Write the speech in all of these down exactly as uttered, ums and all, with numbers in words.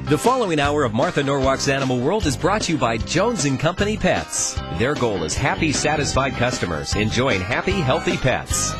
The following hour of Martha Norwalk's Animal World is brought to you by Jones and Company Pets. Their goal is happy, satisfied customers enjoying happy, healthy pets.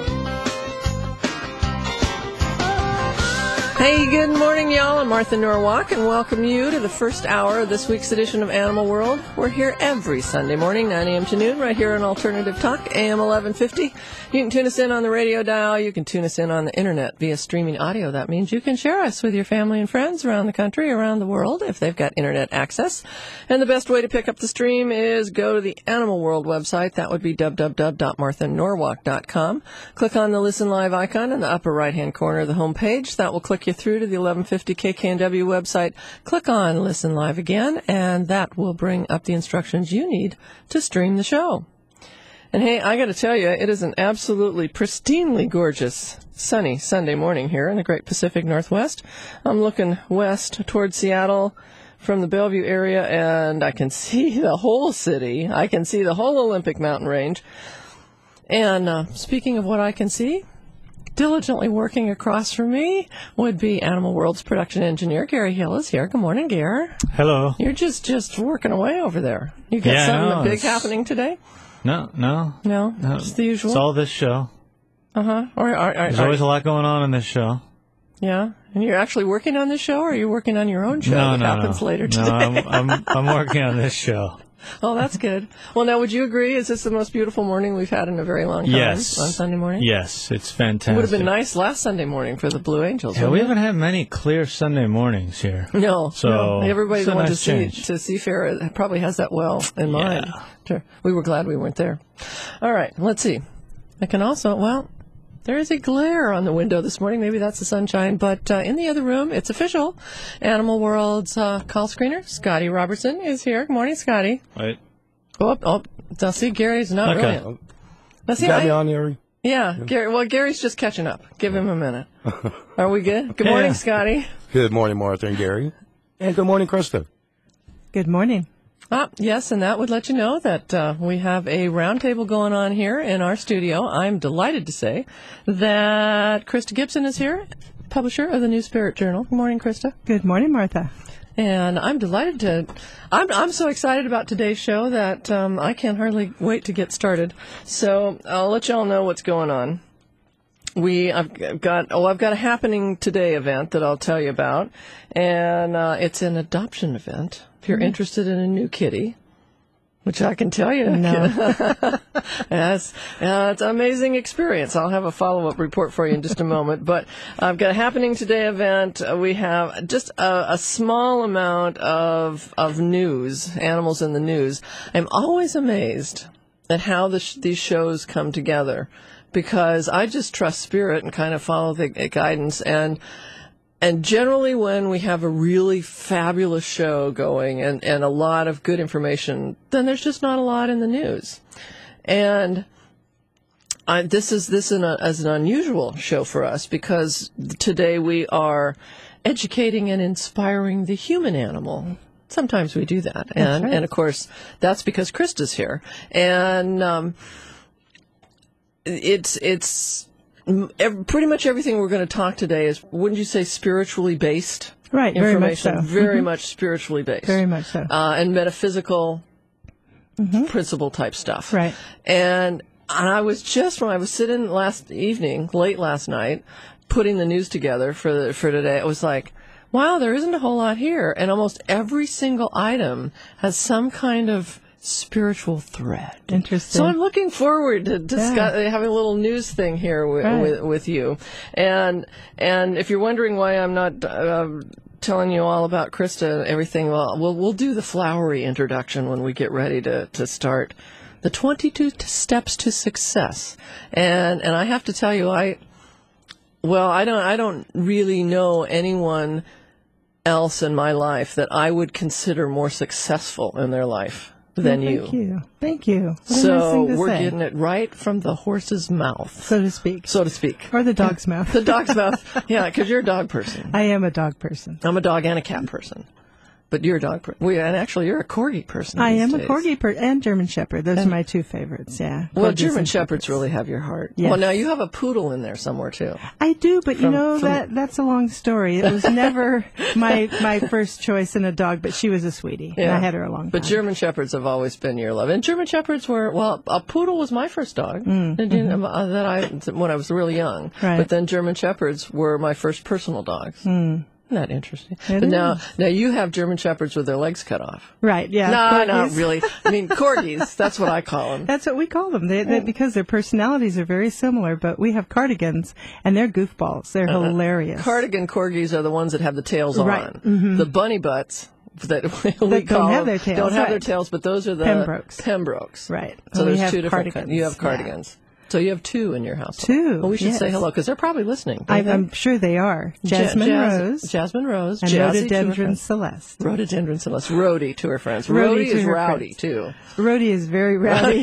Hey, good morning, y'all. I'm Martha Norwalk, and welcome you to the first hour of this week's edition of Animal World. We're here every Sunday morning, nine a.m. to noon, right here on Alternative Talk, A M eleven fifty. You can tune us in on the radio dial. You can tune us in on the internet via streaming audio. That means you can share us with your family and friends around the country, around the world, if they've got internet access. And the best way to pick up the stream is go to the Animal World website. That would be w w w dot martha norwalk dot com. Click on the Listen Live icon in the upper right-hand corner of the home page. That will click you through to the eleven fifty K K N W website. Click on Listen Live again, and that will bring up the instructions you need to stream the show. And hey, I got to tell you, it is an absolutely pristinely gorgeous, sunny Sunday morning here in the great Pacific Northwest. I'm looking west towards Seattle from the Bellevue area, and I can see the whole city. I can see the whole Olympic mountain range. And uh, speaking of what I can see, diligently working across from me would be Animal World's production engineer, Gary Hill, is here. Good morning, Gary. Hello. You're just, just working away over there. You got yeah, something no, big happening today? No, no. No, no, just the usual? It's all this show. Uh-huh. Or, or, or, There's or, always a lot going on in this show. Yeah? And you're actually working on this show, or are you working on your own show no, that no, happens no. later today? No, I'm, I'm, I'm working on this show. Oh, that's good. Well, now, would you agree? Is this the most beautiful morning we've had in a very long time? Yes. On Sunday morning? Yes, it's fantastic. It would have been nice last Sunday morning for the Blue Angels. Yeah, we it? haven't had many clear Sunday mornings here. No. So no. Everybody it's a that went nice to see change. to Seafair probably has that well in mind. Yeah. Sure. We were glad we weren't there. All right, let's see. I can also, well, there is a glare on the window this morning. Maybe that's the sunshine. But uh, in the other room, it's official. Animal World's uh, call screener, Scotty Robertson, is here. Good morning, Scotty. Right. Oh, oh, now see, Gary's not Okay. really. Now, see, You got I- me on here? Yeah, Gary. Well, Gary's just catching up. Give him a minute. Are we good? Good Yeah. morning, Scotty. Good morning, Martha and Gary. And good morning, Krista. Good morning. Ah, yes, and that would let you know that uh, we have a roundtable going on here in our studio. I'm delighted to say that Krista Gibson is here, publisher of the New Spirit Journal. Good morning, Krista. Good morning, Martha. And I'm delighted to. I'm I'm so excited about today's show that um, I can't hardly wait to get started. So I'll let y'all know what's going on. We I've got oh I've got a happening today event that I'll tell you about, and uh, it's an adoption event. If you're mm-hmm. interested in a new kitty, which I can tell you, no, yes, uh, it's an amazing experience. I'll have a follow-up report for you in just a moment. But I've got a happening today event. Uh, we have just a, a small amount of of news, animals in the news. I'm always amazed at how the sh- these shows come together, because I just trust spirit and kind of follow the guidance. And and generally when we have a really fabulous show going and, and a lot of good information, then there's just not a lot in the news. And I, this is this is, an, is an unusual show for us, because today we are educating and inspiring the human animal. Sometimes we do that. And, right. and of course, that's because Krista's here. And um, it's it's... pretty much everything we're going to talk today is, wouldn't you say, spiritually based? Right, very much information? so. Very mm-hmm. much spiritually based. Very much so. Uh, and metaphysical mm-hmm. principle type stuff. Right. And, and I was just, when I was sitting last evening, late last night, putting the news together for the, for today, it was like, wow, there isn't a whole lot here. And almost every single item has some kind of spiritual thread. Interesting. So I'm looking forward to discuss, Yeah. having a little news thing here w- Right. with with you. And and if you're wondering why I'm not uh, telling you all about Krista and everything, well, we'll we'll do the flowery introduction when we get ready to to start the twenty-two t- steps to success. And and I have to tell you, I well, I don't I don't really know anyone else in my life that I would consider more successful in their life than well, you. Thank you. Thank you. What a So nice thing to we're say, getting it right from the horse's mouth, so to speak, so to speak. or the dog's mouth. The dog's mouth. Yeah, because you're a dog person. I am a dog person. I'm a dog and a cat person. But you're a dog person. We, and actually, you're a Corgi person. I these am a days. Corgi per- and German Shepherd. Those are my two favorites, yeah. Well, Corgis German and Shepherds really have your heart. Yes. Well, now you have a poodle in there somewhere, too. I do, but you From- know, from- that that's a long story. It was never my my first choice in a dog, but she was a sweetie. And I had her a long time. But German Shepherds have always been your love. And German Shepherds were, well, a poodle was my first dog Mm, that didn't- uh, that I when I was really young. Right. But then German Shepherds were my first personal dogs. Mm. Isn't that interesting? It but now, is. now you have German Shepherds with their legs cut off. Right, yeah. No, not Corgis. really. I mean, Corgis, that's what I call them. That's what we call them. They, they, because their personalities are very similar, but we have cardigans, and they're goofballs. They're hilarious. Cardigan Corgis are the ones that have the tails Right. on. Mhm. The bunny butts that we That don't call have their tails, don't have their right. tails, but those are the Pembrokes. Pembrokes. Right. So And we there's have two different cardigans. kinds. You have Yeah. cardigans. So you have two in your house. Two, Well, we should say yes. hello because they're probably listening. I, don't they? I'm sure they are. Jasmine Ja- Jazz- Rose Jasmine Rose. and Jazzy to her Rhododendron friends. Celeste. Rhododendron Celeste. Rhodey to her friends. Rhodey Rhodey to is her rowdy, friends. too. Rhodey is very rowdy.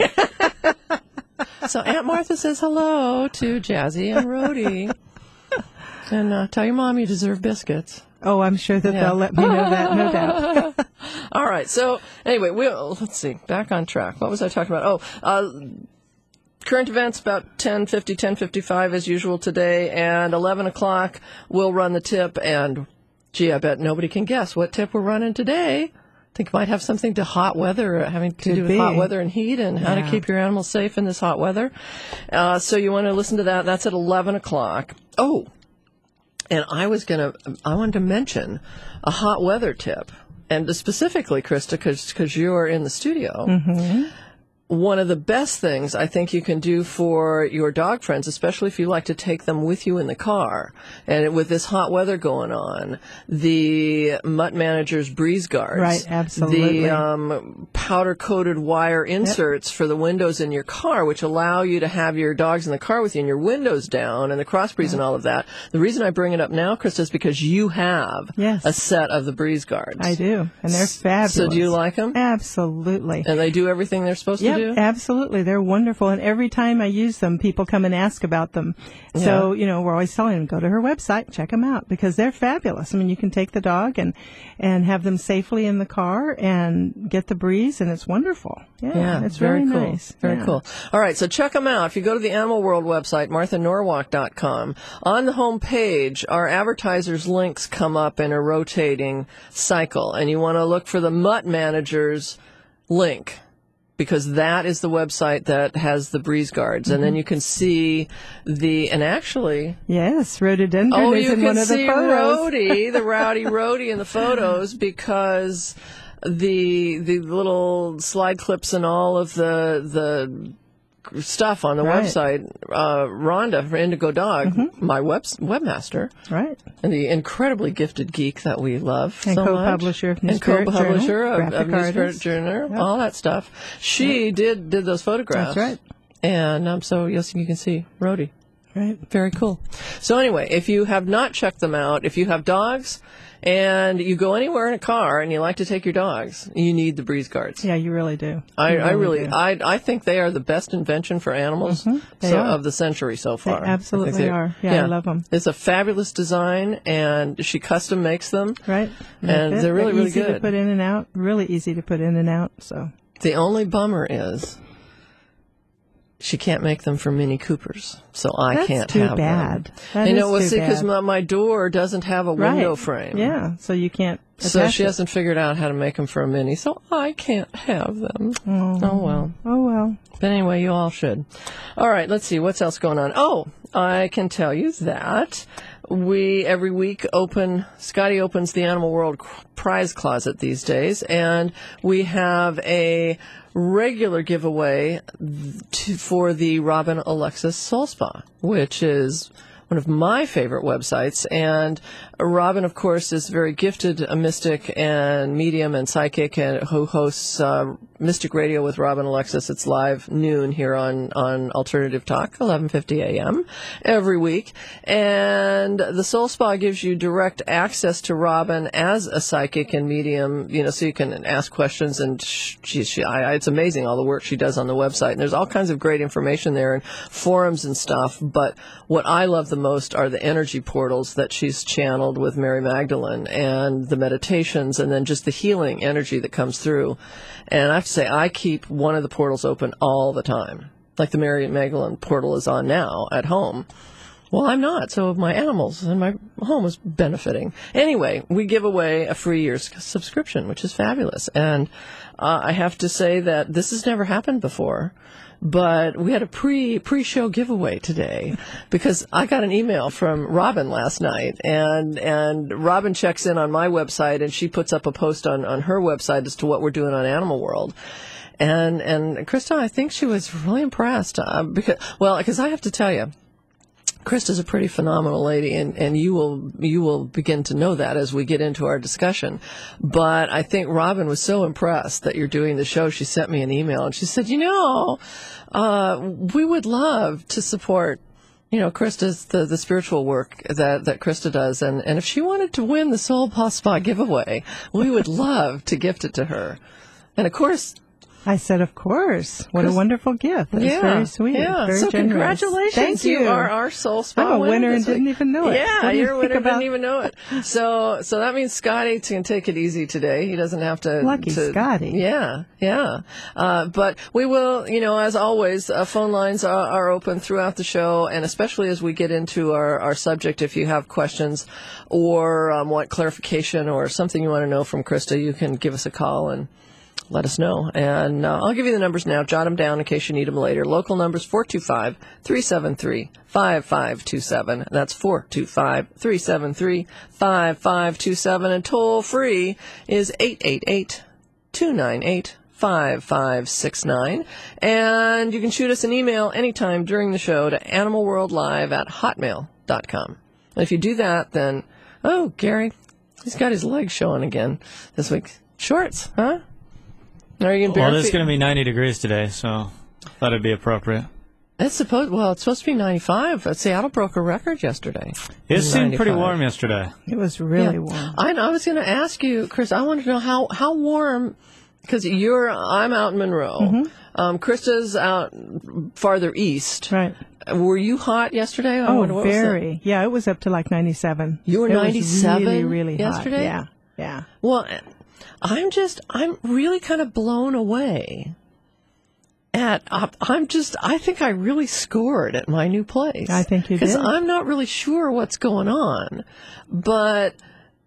So Aunt Martha says hello to Jazzy and Rhodey. And uh, tell your mom you deserve biscuits. Oh, I'm sure that Yeah. they'll let me know that, no doubt. All right. So anyway, we'll let's see. Back on track. What was I talking about? Oh, uh, current events about ten fifty, ten fifty-five as usual today, and eleven o'clock we'll run the tip. And gee, I bet nobody can guess what tip we're running today. I think it might have something to hot weather, uh, having to Could do with be. hot weather and heat, and how to Yeah. keep your animals safe in this hot weather. Uh, so you want to listen to that. That's at eleven o'clock. Oh. And I was going to, I wanted to mention a hot weather tip. And specifically, Krista, because you're in the studio, Mm-hmm. one of the best things I think you can do for your dog friends, especially if you like to take them with you in the car, and with this hot weather going on, the Mutt Manager's Breeze Guards. Right, absolutely. The um, powder-coated wire inserts for the windows in your car, which allow you to have your dogs in the car with you and your windows down and the crossbreeze and all of that. The reason I bring it up now, Krista, is because you have Yes. a set of the Breeze Guards. I do, and they're fabulous. So do you like them? Absolutely. And they do everything they're supposed Yep, to do? absolutely. They're wonderful. And every time I use them, people come and ask about them. So, you know, we're always telling them, go to her website, check them out, because they're fabulous. I mean, you can take the dog and, and have them safely in the car and get the breeze, and it's wonderful. Yeah, Yeah, it's very really cool. nice. Very Yeah. cool. All right, so check them out. If you go to the Animal World website, martha norwalk dot com, on the home page, our advertisers' links come up in a rotating cycle, and you want to look for the Mutt Manager's link, because that is the website that has the Breeze Guards, and then you can see the, and actually, Yes, rhododendron oh, is you in can one of the see photos. Rhodey, the rowdy Rhodey in the photos, because the the little slide clips and all of the the stuff on the Right. website, uh, Rhonda for Indigo Dog, Mm-hmm. my web webmaster, Right. and the incredibly gifted geek that we love And so much. co-publisher of New and Spirit co-publisher Journal, of, graphic of New Spirit artist. Journal, Yep. all that stuff. She did did those photographs. That's right. And um, so yes, you can see Rhodey. Right. Very cool. So anyway, if you have not checked them out, if you have dogs and you go anywhere in a car and you like to take your dogs, you need the Breeze Guards. Yeah, you really do. I, You I really, do. I, I think they are the best invention for animals They so, are. of the century so far. I think absolutely they're- are. Yeah, I love 'em. It's a fabulous design, and she custom makes them. Right. And They fit. they're really, really easy to good. put in and out. Really easy to put in and out. So The only bummer is she can't make them for Mini Coopers, so I That's can't too have bad. them. That I know, is well, too see, because bad. my, my door doesn't have a window right. frame. Yeah. So you can't. So attach she it. hasn't figured out how to make them for a Mini, so I can't have them. Oh. Oh, well. Oh well. But anyway, you all should. All right, let's see. What's else going on? Oh, I can tell you that we, every week, open, Scotty opens the Animal World prize closet these days, and we have a regular giveaway to, for the Robin Alexis Soul Spa, which is one of my favorite websites. And Robin, of course, is very gifted, a mystic and medium and psychic, and who hosts uh, Mystic Radio with Robin Alexis. It's live noon here on, on Alternative Talk, eleven fifty a.m. every week. And the Soul Spa gives you direct access to Robin as a psychic and medium, you know, so you can ask questions. And she, she, I, it's amazing all the work she does on the website. And there's all kinds of great information there and forums and stuff. But what I love the most are the energy portals that she's channeled with Mary Magdalene, and the meditations, and then just the healing energy that comes through. And I have to say, I keep one of the portals open all the time. Like the Mary Magdalene portal is on now at home. Well, I'm not, so my animals and my home is benefiting. Anyway, we give away a free year's subscription, which is fabulous. And uh, I have to say that this has never happened before. But we had a pre, pre-show giveaway today because I got an email from Robin last night, and, and Robin checks in on my website, and she puts up a post on, on her website as to what we're doing on Animal World. And, and Krista, I think she was really impressed, uh, because, well, because I have to tell you, Krista's a pretty phenomenal lady, and, and you will you will begin to know that as we get into our discussion. But I think Robin was so impressed that you're doing the show. She sent me an email, and she said, you know, uh, we would love to support, you know, Krista's, the, the spiritual work that, that Krista does. And, and if she wanted to win the Soul Spa giveaway, we would love to gift it to her. And, of course, I said, of course. What a wonderful gift. That's yeah, very sweet. Yeah. Very so generous. Congratulations. Thank you. You are our Soul Spa I'm a winner and this didn't week. even know it. Yeah, you you're a winner and about... didn't even know it. So so that means Scotty can take it easy today. He doesn't have to. Lucky to, Scotty. Yeah, yeah. Uh, but we will, you know, as always, uh, phone lines are, are open throughout the show, and especially as we get into our, our subject, if you have questions or um, want clarification or something you want to know from Krista, you can give us a call and let us know. And uh, I'll give you the numbers now. Jot them down in case you need them later. Local numbers four two five, three seven three, five five two seven. That's four two five, three seven three, five five two seven. And toll free is eight eight eight, two nine eight, five five six nine. And you can shoot us an email anytime during the show to animalworldlive at hotmail dot com. And if you do that, then, oh, Gary, he's got his legs showing again this week. Shorts, huh? Are you in bare Well, it's feet? going to be ninety degrees today, so thought it'd be appropriate. It's supposed. Well, it's supposed to be ninety-five. Seattle broke a record yesterday. It seemed pretty ninety-five. warm yesterday. It was really Yeah. warm. I, I was going to ask you, Chris. I wanted to know how how warm, because you're. I'm out in Monroe. Mm-hmm. Um, Krista's out farther east. Right. Were you hot yesterday? I Oh, wonder what was very. Yeah, it was up to like ninety-seven. You were It was ninety-seven really, really yesterday? hot. Yeah, yeah. Well, I'm just, I'm really kind of blown away at, I'm just, I think I really scored at my new place. I think you did. Because I'm not really sure what's going on. But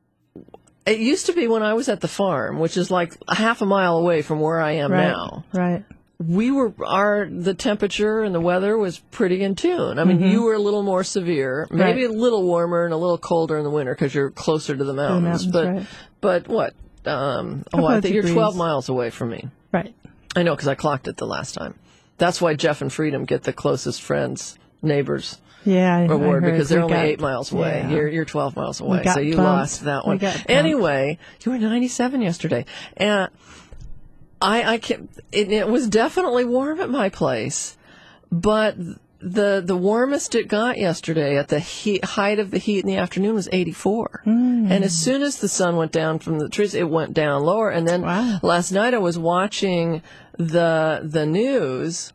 it used to be when I was at the farm, which is like a half a mile away from where I am Right, now. right. We were, our, the temperature and the weather was pretty in tune. I mean, Mm-hmm. you were a little more severe, maybe Right. a little warmer and a little colder in the winter because you're closer to the mountains. mountains, but, right. but what? Um, oh, Couple I of think you're degrees. twelve miles away from me. Right. I know because I clocked it the last time. That's why Jeff and Freedom get the closest friends, neighbors Yeah, I, reward I heard because they're we only got- eight miles away. yeah. You're you're twelve miles away, got so you bumped. lost that We one. got bumped. Anyway, you were ninety-seven yesterday, and I I can it, it was definitely warm at my place, but the the warmest it got yesterday at the heat, height of the heat in the afternoon was eighty-four. Mm. And as soon as the sun went down from the trees, it went down lower. And then Wow. last night I was watching the the news,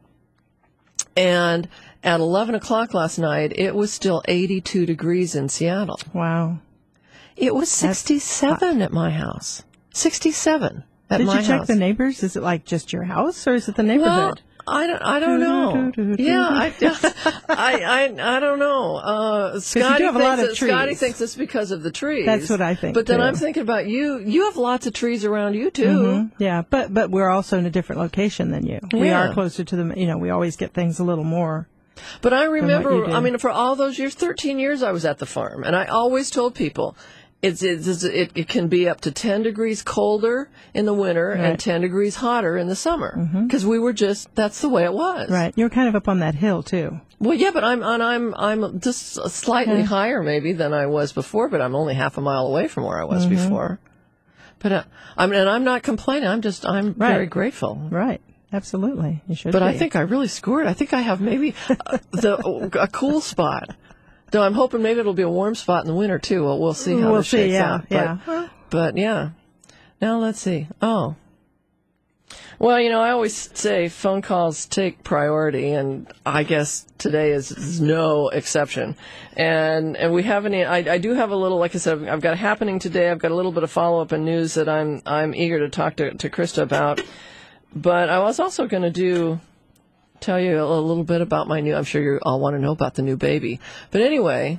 and at eleven o'clock last night, it was still eighty-two degrees in Seattle. Wow. It was sixty-seven at my house. sixty-seven at Did my you check house. the neighbors? Is it like just your house or is it the Well, neighborhood? I don't, I don't know. Yeah, I, I, I, I don't know. Uh, Scotty, have a thinks lot of that, Scotty trees. thinks it's because of the trees. That's what I think, But then too. I'm thinking about you. You have lots of trees around you, too. Mhm. Yeah, but but we're also in a different location than you. We Yeah. are closer to the, you know, we always get things a little more. But I you remember, do. I mean, for all those years, thirteen years I was at the farm, and I always told people, it's, it's, it, it can be up to ten degrees colder in the winter and Right. ten degrees hotter in the summer. Because we were just, that's the way it was. Right. You're kind of up on that hill too. Well, yeah, but I'm, and I'm, I'm just slightly Yeah. higher maybe than I was before, but I'm only half a mile away from where I was before. But uh, I mean, and I'm not complaining. I'm just, I'm Right. very grateful. Right. Absolutely. You should But be. I think I really scored. I think I have maybe uh, the a cool spot. Though I'm hoping maybe it'll be a warm spot in the winter too. Well, we'll see how We'll this shakes see, yeah, out. But, yeah. but yeah. Now let's see. Oh. Well, you know, I always say phone calls take priority, and I guess today is, is no exception. And and we haven't. I, I do have a little, like I said, I've got a happening today. I've got a little bit of follow up and news that I'm I'm eager to talk to to Krista about. But I was also going to do tell you a little bit about my new. I'm sure you all want to know about the new baby. But anyway,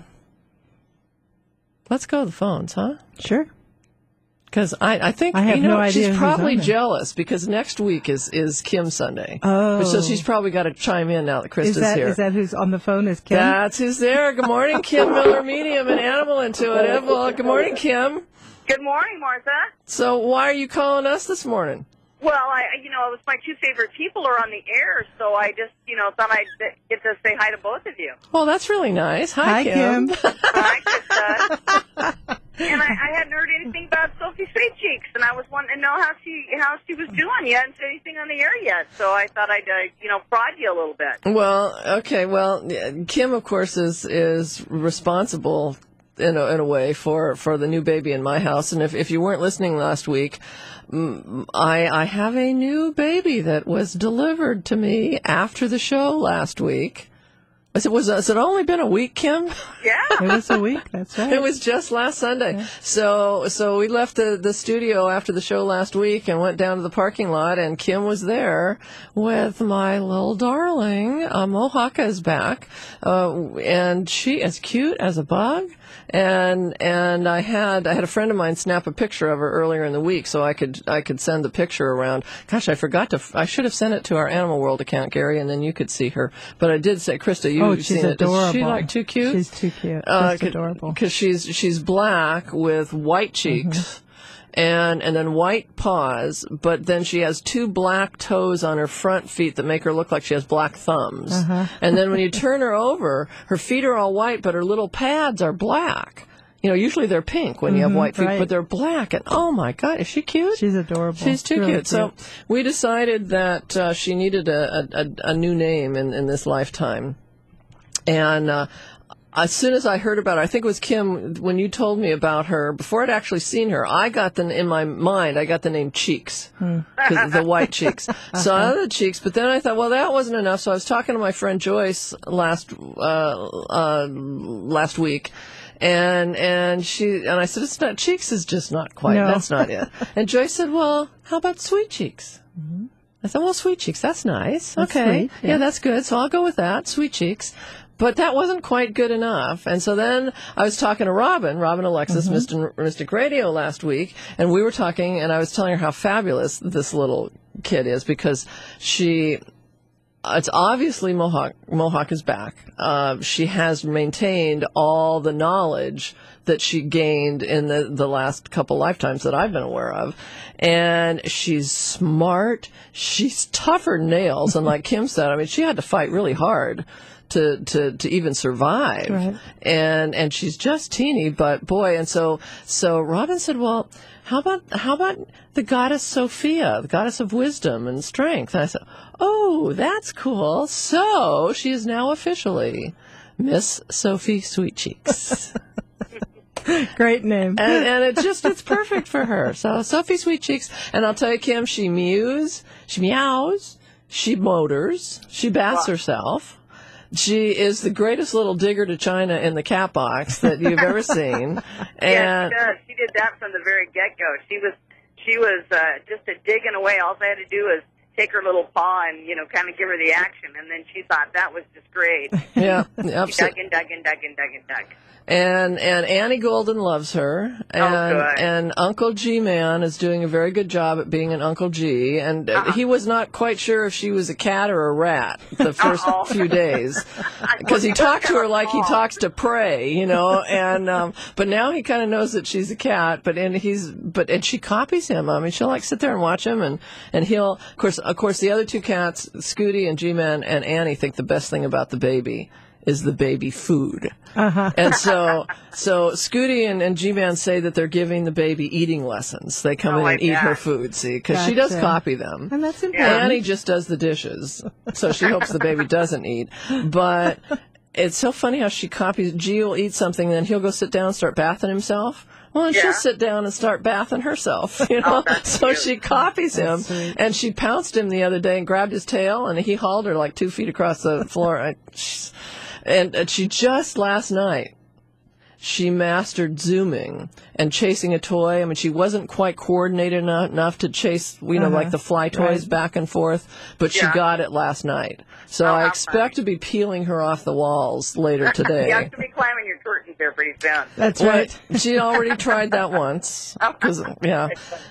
let's go to the phones, huh? Sure. Because I, I think I have you know no idea she's who's probably on there. jealous because next week is, is Kim Sunday. Oh. So she's probably got to chime in now that Krista's Is that here. is that who's on the phone? Is Kim? That's who's there. Good morning, Kim Miller, Medium and Animal Intuitive. Well, good morning, Kim. Good morning, Martha. So why are you calling us this morning? Well, I, you know, it was my two favorite people are on the air, so I just, you know, thought I'd get to say hi to both of you. Well, that's really nice. Hi, Hi, Kim. Kim. Hi, Krista. And I, I hadn't heard anything about Sophie Sweet Cheeks, and I was wanting to know how she how she was doing. You hadn't said anything on the air yet, so I thought I'd, uh, you know, prod you a little bit. Well, okay. Well, Kim, of course, is is responsible in a, in a way for, for the new baby in my house. And if, if you weren't listening last week, mm, I I have a new baby that was delivered to me after the show last week. I said, was has it only been a week, Kim? Yeah. It was a week. That's right. It was just last Sunday. Yeah. So so we left the, the studio after the show last week and went down to the parking lot, and Kim was there with my little darling. Uh, Mohawk is back, uh, and she as cute as a bug. And and I had I had a friend of mine snap a picture of her earlier in the week, so I could I could send the picture around. Gosh, I forgot to I should have sent it to our Animal World account, Gary, and then you could see her. But I did say, Krista, you Oh, you've she's seen adorable. it. Is she like too cute? She's too cute. Uh, Just adorable. Because she's she's black with white cheeks. Mm-hmm. And and then white paws, but then she has two black toes on her front feet that make her look like she has black thumbs. Uh-huh. And then when you turn her over, her feet are all white, but her little pads are black. You know, usually they're pink when you have Mhm, white feet, right. but they're black. And oh my God, is she cute? She's adorable. She's too Really cute. So we decided that uh, she needed a, a, a new name in, in this lifetime. And uh, as soon as I heard about her, I think it was Kim, when you told me about her, before I'd actually seen her, I got the, in my mind, I got the name Cheeks, because the white cheeks. So I had the cheeks, but then I thought, well, that wasn't enough. So I was talking to my friend Joyce last, uh, uh, last week. And and she and I said, it's not, Cheeks is just not quite, No. that's not it. And Joyce said, well, how about Sweet Cheeks? Mm-hmm. I said, well, Sweet Cheeks, that's nice. That's okay. sweet, yeah. yeah. that's good. So I'll go with that, Sweet Cheeks. But that wasn't quite good enough. And so then I was talking to Robin, Robin Alexis, Mm-hmm. Mister Mystic Radio last week, and we were talking, and I was telling her how fabulous this little kid is because she... It's obviously Mohawk. Mohawk is back. Uh, she has maintained all the knowledge that she gained in the, the last couple lifetimes that I've been aware of. And she's smart. She's tougher than nails. And like Kim said, I mean, she had to fight really hard to, to, to even survive. Right. And, and she's just teeny, but boy. And so, so Robin said, well, how about, how about the goddess Sophia, the goddess of wisdom and strength? And I said, oh, that's cool. So she is now officially Miss Sophie Sweet Cheeks. Great name. and, and it just, it's perfect for her. So Sophie Sweet Cheeks. And I'll tell you, Kim, she mews, she meows, she motors, she baths herself. She is the greatest little digger to China in the cat box that you've ever seen. Yeah, And she does. She did that from the very get-go. She was, she was uh, just a digging away. All I had to do was take her little paw and, you know, kind of give her the action. And then she thought that was just great. yeah, She dug absolutely. and dug and dug and dug and dug. And and Annie Golden loves her, and good. and Uncle G Man is doing a very good job at being an Uncle G. And uh, he was not quite sure if she was a cat or a rat the first Uh-oh. few days, because he talked to her like he talks to prey, you know. And um, but now he kind of knows that she's a cat. But and he's but and she copies him. I mean, she'll like sit there and watch him, and and he'll of course of course the other two cats, Scooty and G Man and Annie, think the best thing about the baby is the baby food. Uh-huh. And so, so Scooty and, and G-Man say that they're giving the baby eating lessons. They come Oh, in my and eat her God. food, see, because she does Gotcha. copy them. And that's important. Annie just does the dishes, so she hopes the baby doesn't eat. But it's so funny how she copies. G will eat something, and then he'll go sit down and start bathing himself. Well, and Yeah. she'll sit down and start bathing herself, you know. that's so cute. she copies him, sweet. and she pounced him the other day and grabbed his tail, and he hauled her like two feet across the floor. I, she's- and, and she just last night. She mastered zooming and chasing a toy. I mean, she wasn't quite coordinated enough, enough to chase, you know, Uh-huh. like the fly toys Right. back and forth, but she Yeah. got it last night. So Oh, I how expect to be peeling her off the walls later today. You have to be climbing your curtains there pretty soon. That's Well, right. she already tried that once. 'Cause, yeah.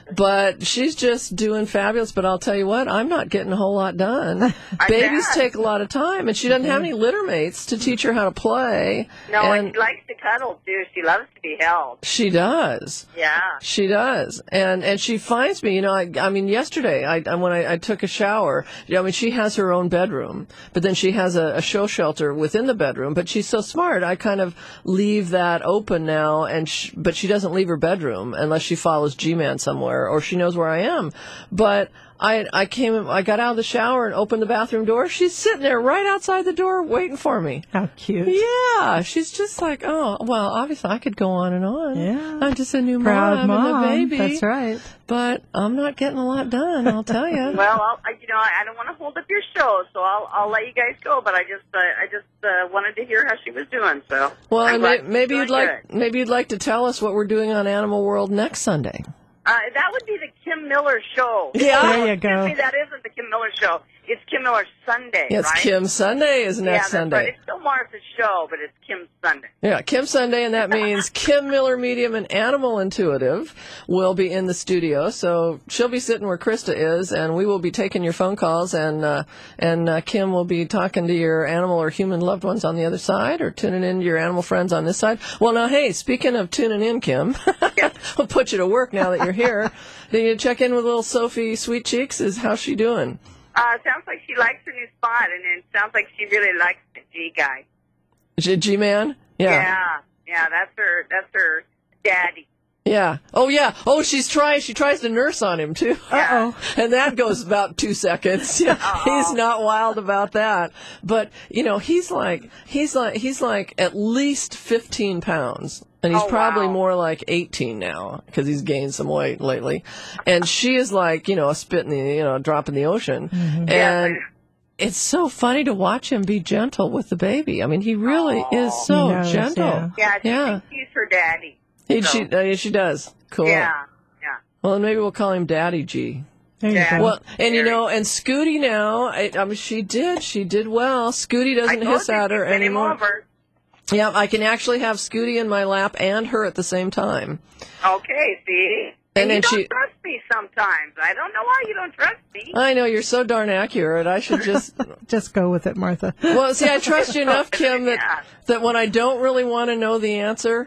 But she's just doing fabulous. But I'll tell you what, I'm not getting a whole lot done. I Babies bet. take a lot of time, and she doesn't have any litter mates to teach her how to play. No, and, and she likes to cuddle too. She loves to be held. she does. Yeah. She does, and and she finds me. You know, I, I mean, yesterday, I I- when I, I took a shower. You know, I mean, she has her own bedroom, but then she has a, a show shelter within the bedroom. But she's so smart. I kind of leave that open now, and sh- but she doesn't leave her bedroom unless she follows G-Man somewhere or she knows where I am. But I I came, I got out of the shower and opened the bathroom door. She's sitting there right outside the door waiting for me. How cute. Yeah, she's just like, oh, well, obviously I could go on and on. Yeah. I'm just a new Proud mom, mom. and a baby. That's right. But I'm not getting a lot done, I'll tell you. Well, I'll, I, you know, I, I don't want to hold up your show, so I'll I'll let you guys go. But I just uh, I just uh, wanted to hear how she was doing. So well, I'm and glad may, she's maybe doing you'd like good. maybe you'd like to tell us what we're doing on Animal World next Sunday. Uh, that would be the Kim Miller show. Yeah. There you Excuse go. me, that isn't the Kim Miller show. It's Kim Miller Sunday, Yes, right? Kim Sunday is yeah, next that's Sunday. right. It's still Martha's show, but it's Kim Sunday. Yeah, Kim Sunday, and that means Kim Miller Medium and Animal Intuitive will be in the studio. So she'll be sitting where Krista is, and we will be taking your phone calls, and uh, and uh, Kim will be talking to your animal or human loved ones on the other side, or tuning in to your animal friends on this side. Well, now, hey, speaking of tuning in, Kim, we'll put you to work now that you're here. Did you check in with little Sophie Sweet Cheeks? Is how's she doing? Uh, sounds like she likes her new spot, and it sounds like she really likes the G guy. G- G-Man? Yeah, yeah, that's her. That's her daddy. Yeah. Oh, yeah. Oh, she's trying. She tries to nurse on him too. Uh-oh. And that goes about two seconds. Yeah, he's not wild about that. But you know, he's like he's like he's like at least fifteen pounds, and he's Oh, probably wow. more like eighteen now because he's gained some weight lately. And she is like, you know, a spit in the, you know, a drop in the ocean. And Yeah. it's so funny to watch him be gentle with the baby. I mean, he really is so He knows, gentle. yeah. Yeah, she Yeah. thinks he's her daddy. He, So- she, uh, she does. Cool. Yeah, yeah. Well, then maybe we'll call him Daddy G. There you Yeah. go. Well, and you Very. know, and Scooty now, I, I mean, she did, she did well. Scooty I doesn't told hiss you at her to send him anymore. over. Yeah, I can actually have Scooty in my lap and her at the same time. Okay, see? And And, then you don't she- trust me sometimes. I don't know why you don't trust me. I know, you're so darn accurate. I should just, Just go with it, Martha. well, see, I trust you enough, Kim, Yeah. that, that when I don't really want to know the answer,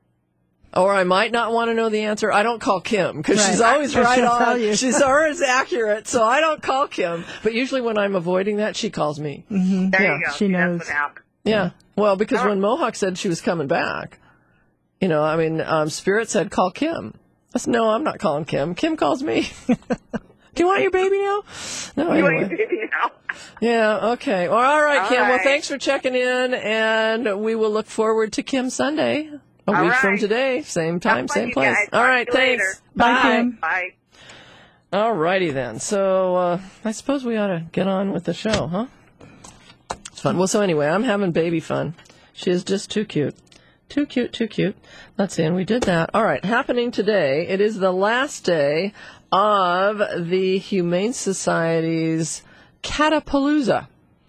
or I might not want to know the answer, I don't call Kim, because Right. she's always She'll right tell on. you. She's always accurate, so I don't call Kim. But usually when I'm avoiding that, she calls me. There Yeah. you go. She See, knows. That's what happened. Yeah. Well, because Oh. when Mohawk said she was coming back, you know, I mean, um, Spirit said, call Kim. I said, no, I'm not calling Kim. Kim calls me. Do you want your baby now? No, You anyway. ain't baby now. Yeah, okay. Well, all right, All Kim. Well, right. thanks for checking in, and we will look forward to Kim Sunday, a All week from right. today. Same time, Have fun, same you place. guys. All Talk right, to you thanks. later. Bye, Kim. Bye. All righty then. So uh, I suppose we ought to get on with the show, huh? It's fun. Well, so anyway, I'm having baby fun. She is just too cute. Too cute, too cute. Let's see, and we did that. All right, happening today, it is the last day of the Humane Society's Catapalooza.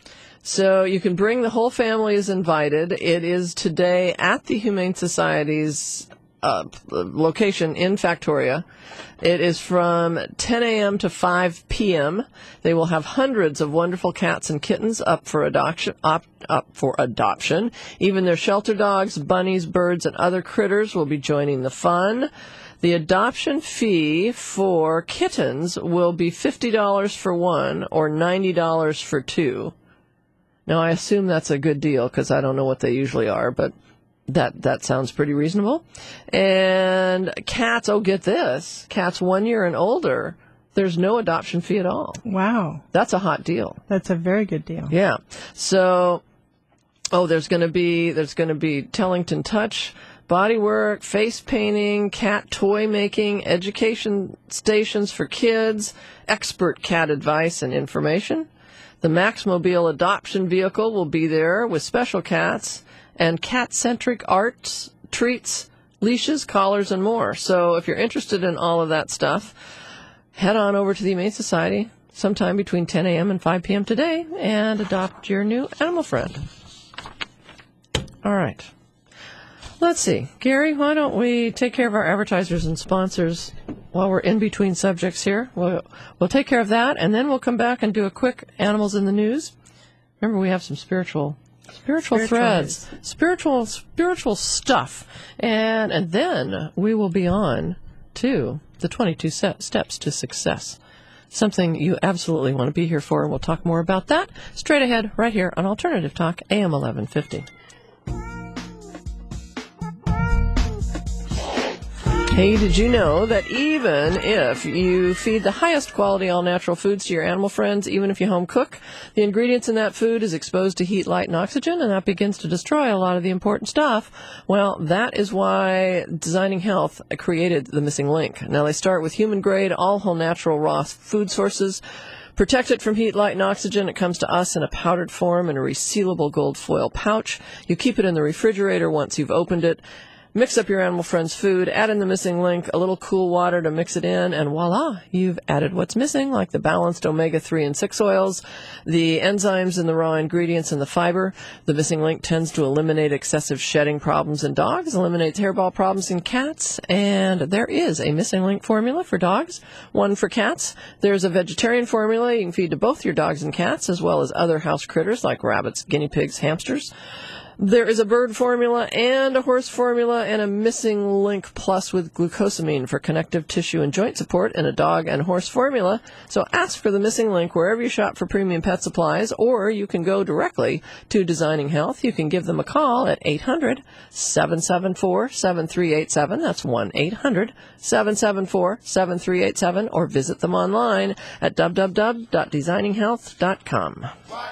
So you can bring the whole family is invited. It is today at the Humane Society's uh, location in Factoria. It is from ten a.m. to five p.m. They will have hundreds of wonderful cats and kittens up for adoption. Up, up for adoption. Even their shelter dogs, bunnies, birds, and other critters will be joining the fun. The adoption fee for kittens will be fifty dollars for one or ninety dollars for two. Now, I assume that's a good deal because I don't know what they usually are, but that that sounds pretty reasonable. And cats, oh, get this, cats one year and older, there's no adoption fee at all. Wow. That's a hot deal. That's a very good deal. Yeah. So, oh, there's going to be there's going to be Tellington Touch, body work, face painting, cat toy making, education stations for kids, expert cat advice and information. The Maxmobile adoption vehicle will be there with special cats and cat-centric arts, treats, leashes, collars, and more. So if you're interested in all of that stuff, head on over to the Humane Society sometime between ten a.m. and five p.m. today and adopt your new animal friend. All right. Let's see. Gary, why don't we take care of our advertisers and sponsors while we're in between subjects here? We'll, we'll take care of that, and then we'll come back and do a quick Animals in the News. Remember, we have some spiritual spiritual, spiritual threads, news. spiritual spiritual stuff. And, and then we will be on to the twenty-two steps to success. Something you absolutely want to be here for, and we'll talk more about that straight ahead right here on Alternative Talk, A M eleven fifty. Hey, did you know that even if you feed the highest quality all-natural foods to your animal friends, even if you home cook, the ingredients in that food is exposed to heat, light, and oxygen, and that begins to destroy a lot of the important stuff? Well, that is why Designing Health created the Missing Link. Now, they start with human-grade, all-whole natural raw food sources, protect it from heat, light, and oxygen. It comes to us in a powdered form in a resealable gold foil pouch. You keep it in the refrigerator once you've opened it. Mix up your animal friend's food, add in the Missing Link, a little cool water to mix it in, and voila, you've added what's missing, like the balanced omega three and six oils, the enzymes in the raw ingredients, and the fiber. The Missing Link tends to eliminate excessive shedding problems in dogs, eliminates hairball problems in cats, and there is a Missing Link formula for dogs, one for cats. There's a vegetarian formula you can feed to both your dogs and cats, as well as other house critters like rabbits, guinea pigs, hamsters. There is a bird formula and a horse formula and a Missing Link Plus with glucosamine for connective tissue and joint support and a dog and horse formula. So ask for the Missing Link wherever you shop for premium pet supplies, or you can go directly to Designing Health. You can give them a call at eight hundred, seven seven four, seven three eight seven. That's one eight hundred, seven seven four, seven three eight seven, or visit them online at w w w dot designing health dot com.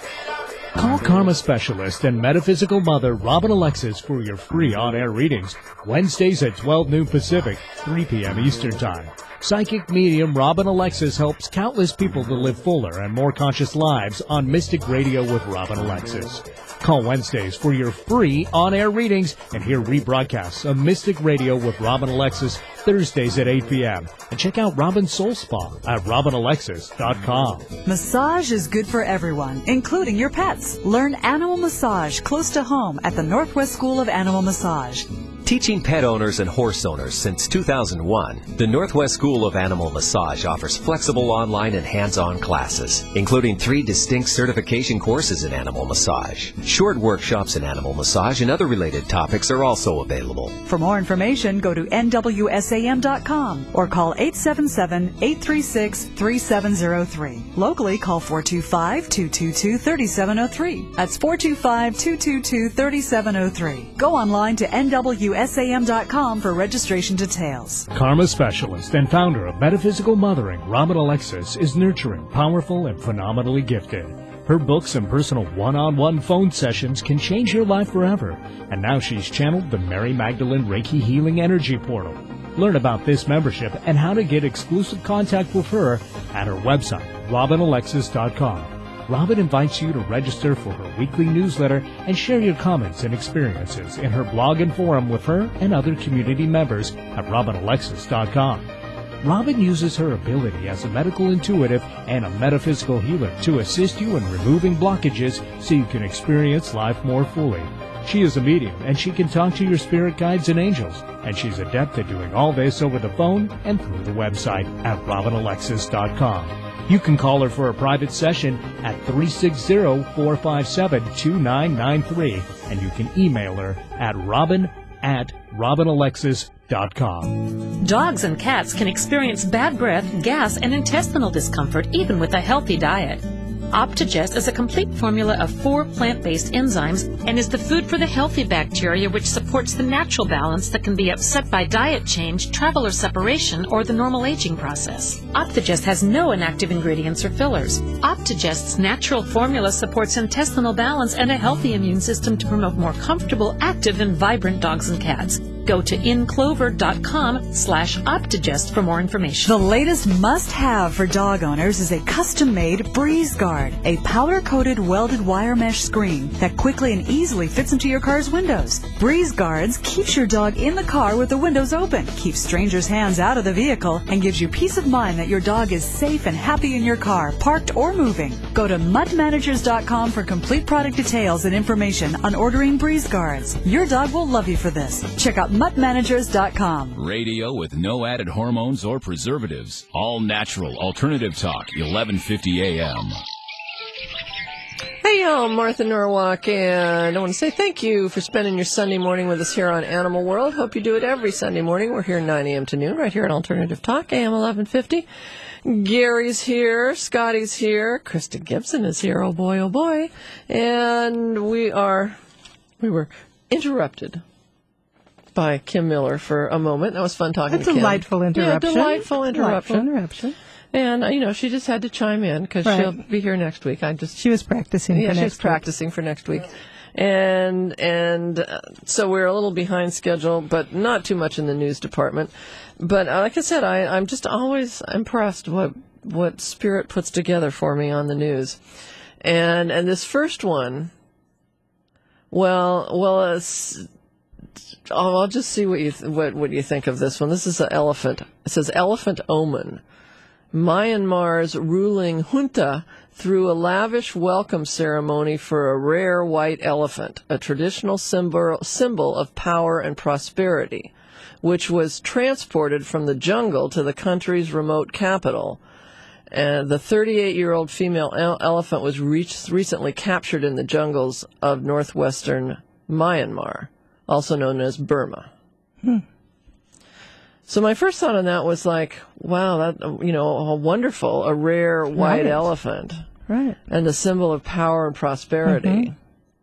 Call Karma Specialist and Metaphysical Mother Robin Alexis for your free on-air readings, Wednesdays at twelve noon Pacific, three p.m. Eastern Time. Psychic medium Robin Alexis helps countless people to live fuller and more conscious lives on Mystic Radio with Robin Alexis. Call Wednesdays for your free on-air readings and hear rebroadcasts of Mystic Radio with Robin Alexis Thursdays at eight p.m. And check out Robin's Soul Spa at robin alexis dot com. Massage is good for everyone, including your pets. Learn animal massage close to home at the Northwest School of Animal Massage. Teaching pet owners and horse owners since two thousand one, the Northwest School of Animal Massage offers flexible online and hands-on classes, including three distinct certification courses in animal massage. Short workshops in animal massage and other related topics are also available. For more information, go to N W S A M dot com or call eight seven seven, eight three six, three seven zero three. Locally, call four two five, two two two, three seven zero three. That's four two five, two two two, three seven zero three. Go online to N W S A M dot com for registration details. Karma Specialist and founder of Metaphysical Mothering, Robin Alexis, is nurturing, powerful, and phenomenally gifted. Her books and personal one-on-one phone sessions can change your life forever. And now she's channeled the Mary Magdalene Reiki Healing Energy Portal. Learn about this membership and how to get exclusive contact with her at her website, robin alexis dot com. Robin invites you to register for her weekly newsletter and share your comments and experiences in her blog and forum with her and other community members at robin alexis dot com. Robin uses her ability as a medical intuitive and a metaphysical healer to assist you in removing blockages so you can experience life more fully. She is a medium, and she can talk to your spirit guides and angels, and she's adept at doing all this over the phone and through the website at robin alexis dot com. You can call her for a private session at three six zero, four five seven, two nine nine three, and you can email her at robin at robin alexis dot com. Dogs and cats can experience bad breath, gas, and intestinal discomfort even with a healthy diet. Optigest is a complete formula of four plant-based enzymes and is the food for the healthy bacteria which supports the natural balance that can be upset by diet change, travel or separation, or the normal aging process. Optigest has no inactive ingredients or fillers. Optigest's natural formula supports intestinal balance and a healthy immune system to promote more comfortable, active, and vibrant dogs and cats. Go to inclover.com slash Optigest for more information. The latest must-have for dog owners is a custom-made Breeze Guard, a powder-coated welded wire mesh screen that quickly and easily fits into your car's windows. Breeze Guards keeps your dog in the car with the windows open, keeps strangers' hands out of the vehicle, and gives you peace of mind that your dog is safe and happy in your car, parked or moving. Go to mutt managers dot com for complete product details and information on ordering Breeze Guards. Your dog will love you for this. Check out mutt managers dot com. Radio with no added hormones or preservatives. All natural alternative talk, eleven fifty A M. Hey, y'all, Martha Norwalk, and I want to say thank you for spending your Sunday morning with us here on Animal World. Hope you do it every Sunday morning. We're here nine a.m. to noon, right here on Alternative Talk, A M eleven fifty. Gary's here, Scotty's here, Krista Gibson is here, oh boy, oh boy, and we are, we were interrupted by Kim Miller for a moment. That was fun talking a to Kim. Delightful interruption. Yeah, delightful interruption. Delightful interruption. And, uh, you know, she just had to chime in because right. she'll be here next week. I just She was practicing yeah, for she next was practicing week. for next week. And and uh, so we're a little behind schedule, but not too much in the news department. But uh, like I said, I, I'm just always impressed what what Spirit puts together for me on the news. And and this first one, well, well, it's, oh, I'll just see what you th- what what you think of this one. This is an elephant. It says elephant omen. Myanmar's ruling junta threw a lavish welcome ceremony for a rare white elephant, a traditional symbol symbol of power and prosperity, which was transported from the jungle to the country's remote capital. And the thirty-eight-year-old female el- elephant was reached, recently captured in the jungles of northwestern Myanmar, also known as Burma. Hmm. So my first thought on that was like, wow, that, you know, a wonderful, a rare white right. elephant. Right. And the symbol of power and prosperity. Mm-hmm.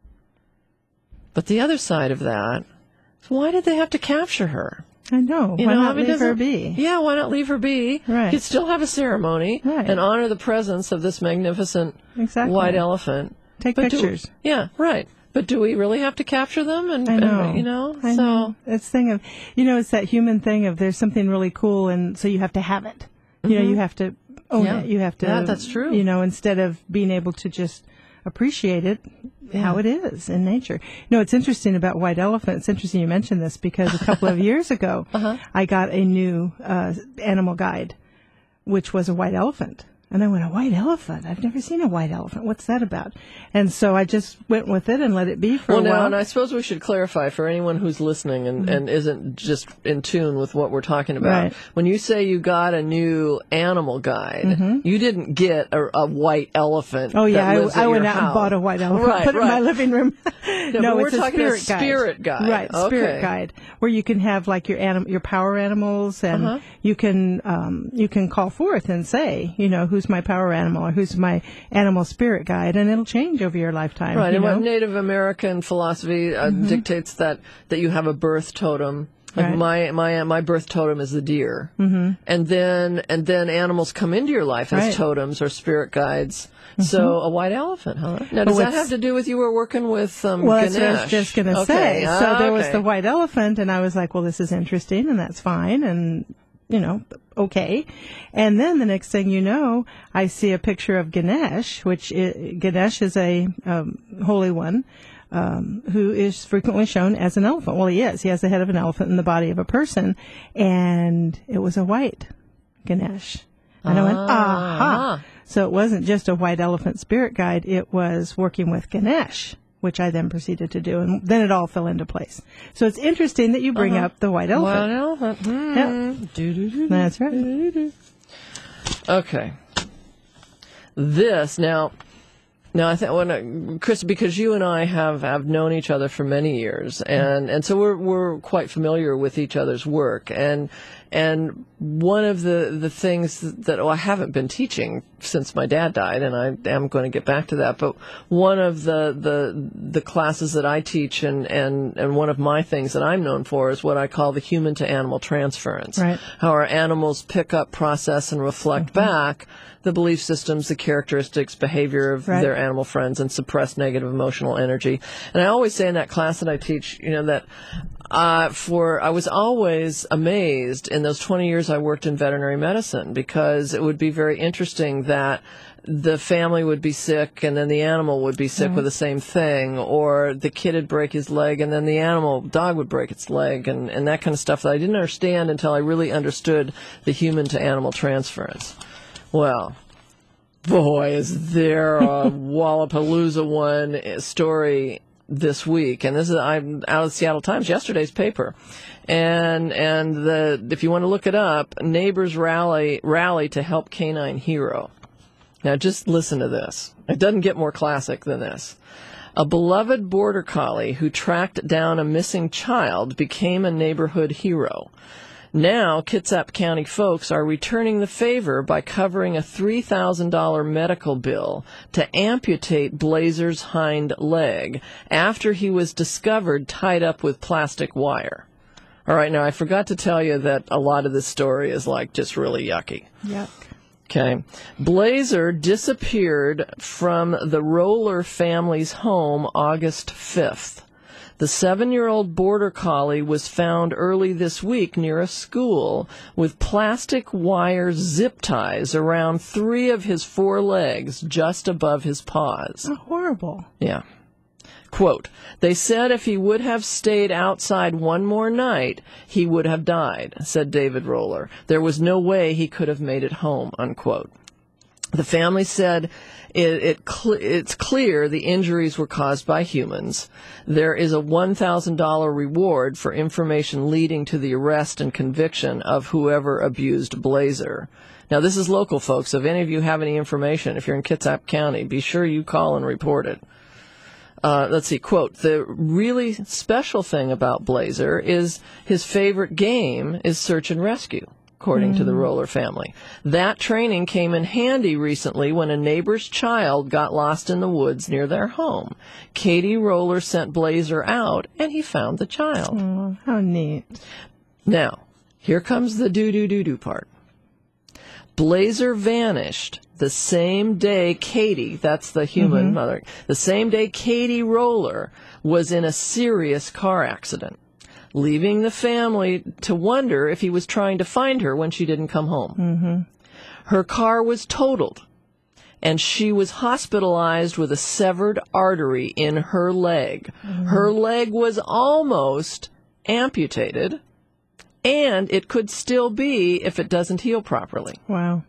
But the other side of that is, why did they have to capture her? I know. You why know, not I mean, leave her be? Yeah, why not leave her be? Right. You'd still have a ceremony right. and honor the presence of this magnificent exactly. white elephant. Take but pictures. Do, yeah, right. But do we really have to capture them? And, I know. And, you know, I so know. It's thing of, you know, it's that human thing of there's something really cool, and so you have to have it. Mm-hmm. You know, you have to own yeah. it. You have to. Yeah, that's true. You know, instead of being able to just appreciate it yeah. how it is in nature. You know, it's interesting about white elephant. It's interesting you mentioned this because a couple of years ago, uh-huh. I got a new uh, animal guide, which was a white elephant. And I went, a white elephant? I've never seen a white elephant. What's that about? And so I just went with it and let it be for well, a while. Well, now, and I suppose we should clarify for anyone who's listening and, mm-hmm. and isn't just in tune with what we're talking about. Right. When you say you got a new animal guide, mm-hmm. you didn't get a, a white elephant. Oh, yeah. That lives I, I went your out house. and bought a white elephant, right, put it right. in my living room. no, no we're it's talking a a spirit, spirit guide. guide. Right, okay. spirit guide, where you can have like your anim- your power animals, and uh-huh. you can um, you can call forth and say, you know, who's my power animal or who's my animal spirit guide, and it'll change over your lifetime. Right, you and know? what Native American philosophy uh, mm-hmm. dictates that, that you have a birth totem. Like right. my my my birth totem is the deer, mm-hmm. and then and then animals come into your life as right. totems or spirit guides. Mm-hmm. So a white elephant, huh? Now, does well, that have to do with you were working with um, well, Ganesh? that's what I was just going to okay. say. Ah, so there okay. was the white elephant, and I was like, well, this is interesting, and that's fine, and you know, okay. And then the next thing you know, I see a picture of Ganesh, which is, Ganesh is a um, holy one, um, who is frequently shown as an elephant. Well, he is. He has the head of an elephant and the body of a person. And it was a white Ganesh. And ah. I went, aha. So it wasn't just a white elephant spirit guide. It was working with Ganesh, which I then proceeded to do, and then it all fell into place. So it's interesting that you bring uh-huh. up the white elephant. White elephant. Mm. Yep. Do-do-do-do. That's right. Do-do-do. Okay. This, now, now I think, when, Chris, because you and I have, have known each other for many years, and, and so we're, we're quite familiar with each other's work, and, and one of the, the things that well, I haven't been teaching since my dad died, and I am going to get back to that, but one of the, the, the classes that I teach and, and, and one of my things that I'm known for is what I call the human to animal transference. Right. How our animals pick up, process, and reflect mm-hmm. back the belief systems, the characteristics, behavior of right. their animal friends, and suppress negative emotional energy. And I always say in that class that I teach, you know, that uh, for I was always amazed in those twenty years I worked in veterinary medicine, because it would be very interesting that the family would be sick and then the animal would be sick mm-hmm. with the same thing, or the kid would break his leg and then the animal, dog would break its leg, and, and that kind of stuff that I didn't understand until I really understood the human to animal transference. Well, boy, is there a Wallapalooza one story this week, and this is I'm out of the Seattle Times, yesterday's paper, and and the if you want to look it up, neighbors rally rally to help canine hero. Now, just listen to this. It doesn't get more classic than this. A beloved border collie who tracked down a missing child became a neighborhood hero. Now, Kitsap County folks are returning the favor by covering a three thousand dollars medical bill to amputate Blazer's hind leg after he was discovered tied up with plastic wire. All right, now I forgot to tell you that a lot of this story is like just really yucky. Yuck. Okay. Blazer disappeared from the Roller family's home August fifth. The seven-year-old border collie was found early this week near a school with plastic wire zip ties around three of his four legs just above his paws. Oh, horrible. Yeah. Quote, they said if he would have stayed outside one more night, he would have died, said David Roller. There was no way he could have made it home, unquote. The family said it, it cl- it's clear the injuries were caused by humans. There is a one thousand dollars reward for information leading to the arrest and conviction of whoever abused Blazer. Now, this is local, folks. If any of you have any information, if you're in Kitsap County, be sure you call and report it. Uh, let's see, quote, the really special thing about Blazer is his favorite game is search and rescue, according mm. to the Roller family. That training came in handy recently when a neighbor's child got lost in the woods near their home. Katie Roller sent Blazer out, and he found the child. Oh, how neat. Now, here comes the do-do-do-do part. Blazer vanished the same day Katie, that's the human mm-hmm. mother, the same day Katie Roller was in a serious car accident, leaving the family to wonder if he was trying to find her when she didn't come home. Mm-hmm. Her car was totaled, and she was hospitalized with a severed artery in her leg. Mm-hmm. Her leg was almost amputated, and it could still be if it doesn't heal properly. Wow.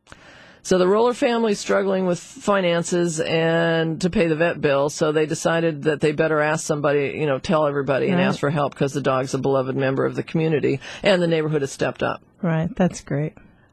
So the Roller family is struggling with finances and to pay the vet bill, so they decided that they better ask somebody, you know, tell everybody and right. ask for help because the dog's a beloved member of the community, and the neighborhood has stepped up. Right, that's great.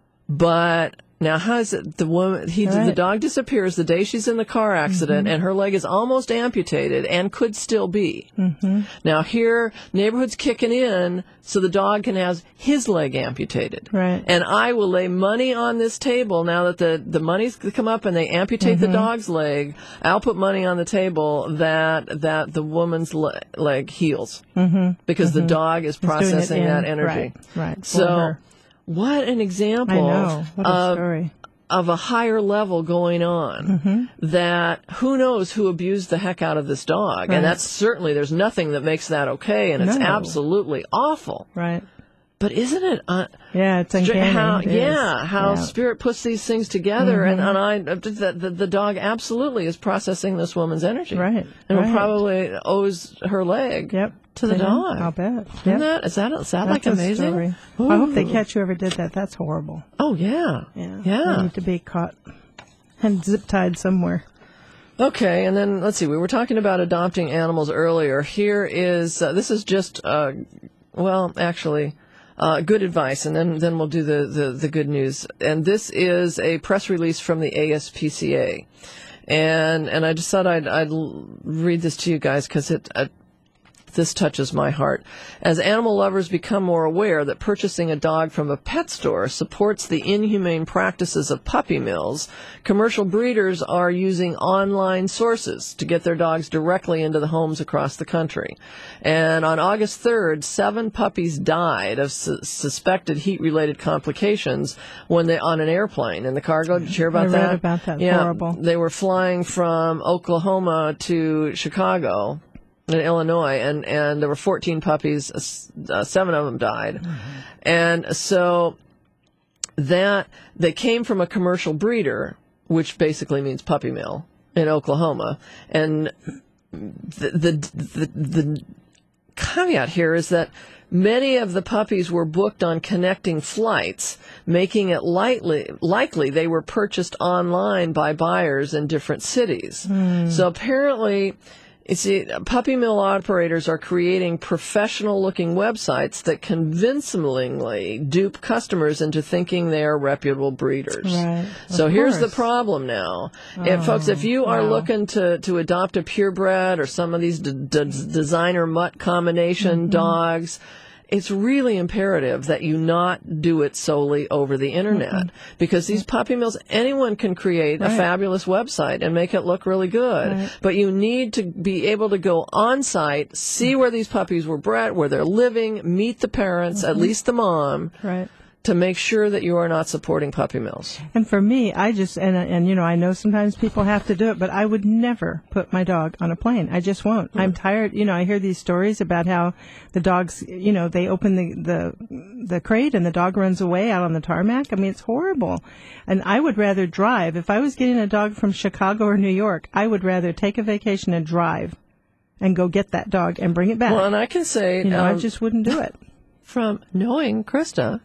But now, how is it the woman? He, right. the dog disappears the day she's in the car accident, mm-hmm. and her leg is almost amputated and could still be. Mm-hmm. Now, here neighborhood's kicking in, so the dog can have his leg amputated. Right. And I will lay money on this table now that the the money's come up and they amputate mm-hmm. the dog's leg. I'll put money on the table that that the woman's le- leg heals mm-hmm. because mm-hmm. the dog is processing in, that energy. Right. right so. her. What an example I know. What a of, story. of a higher level going on mm-hmm. that who knows who abused the heck out of this dog. Right. And that's certainly, there's nothing that makes that okay, and it's No. absolutely awful. Right. But isn't it? Uh, yeah, it's uncanny. How, it yeah, is. how yeah. Spirit puts these things together, mm-hmm. and, and I, the, the, the dog absolutely is processing this woman's energy. Right. And right. probably owes her leg yep. to the yeah, dog. I'll bet. Isn't Yep. that, is that, is that That's like a amazing? Story. I hope they catch whoever did that. That's horrible. Oh, yeah. Yeah. Yeah. They need to be caught and zip tied somewhere. Okay, and then let's see. We were talking about adopting animals earlier. Here is uh, this is just uh, well, actually, uh, good advice, and then then we'll do the, the the good news. And this is a press release from the A S P C A, and and I just thought I'd I'd read this to you guys because it. Uh, this touches my heart. As animal lovers become more aware that purchasing a dog from a pet store supports the inhumane practices of puppy mills, commercial breeders are using online sources to get their dogs directly into the homes across the country. And on August third, seven puppies died of su- suspected heat-related complications when they on an airplane in the cargo. Did you hear about I that? read about that. Yeah, Horrible. they were flying from Oklahoma to Chicago in Illinois, and, and there were fourteen puppies. Uh, seven of them died. Mm-hmm. And so that they came from a commercial breeder, which basically means puppy mill, in Oklahoma. And the, the, the, the caveat here is that many of the puppies were booked on connecting flights, making it likely, likely they were purchased online by buyers in different cities. Mm. So apparently, you see, puppy mill operators are creating professional-looking websites that convincingly dupe customers into thinking they are reputable breeders. Right. So Of here's course. the problem now. Oh, if, folks, if you are wow. looking to, to adopt a purebred or some of these d- d- designer mutt combination Mm-hmm. dogs, it's really imperative that you not do it solely over the internet, mm-hmm. because these puppy mills, anyone can create right. a fabulous website and make it look really good, right. but you need to be able to go on site, see where these puppies were bred, where they're living, meet the parents, mm-hmm. at least the mom, right. to make sure that you are not supporting puppy mills. And for me, I just, and, and you know, I know sometimes people have to do it, but I would never put my dog on a plane. I just won't. Mm-hmm. I'm tired. You know, I hear these stories about how the dogs, you know, they open the, the, the crate and the dog runs away out on the tarmac. I mean, it's horrible. And I would rather drive. If I was getting a dog from Chicago or New York, I would rather take a vacation and drive and go get that dog and bring it back. Well, and I can say, you know, um, I just wouldn't do it. From knowing Krista,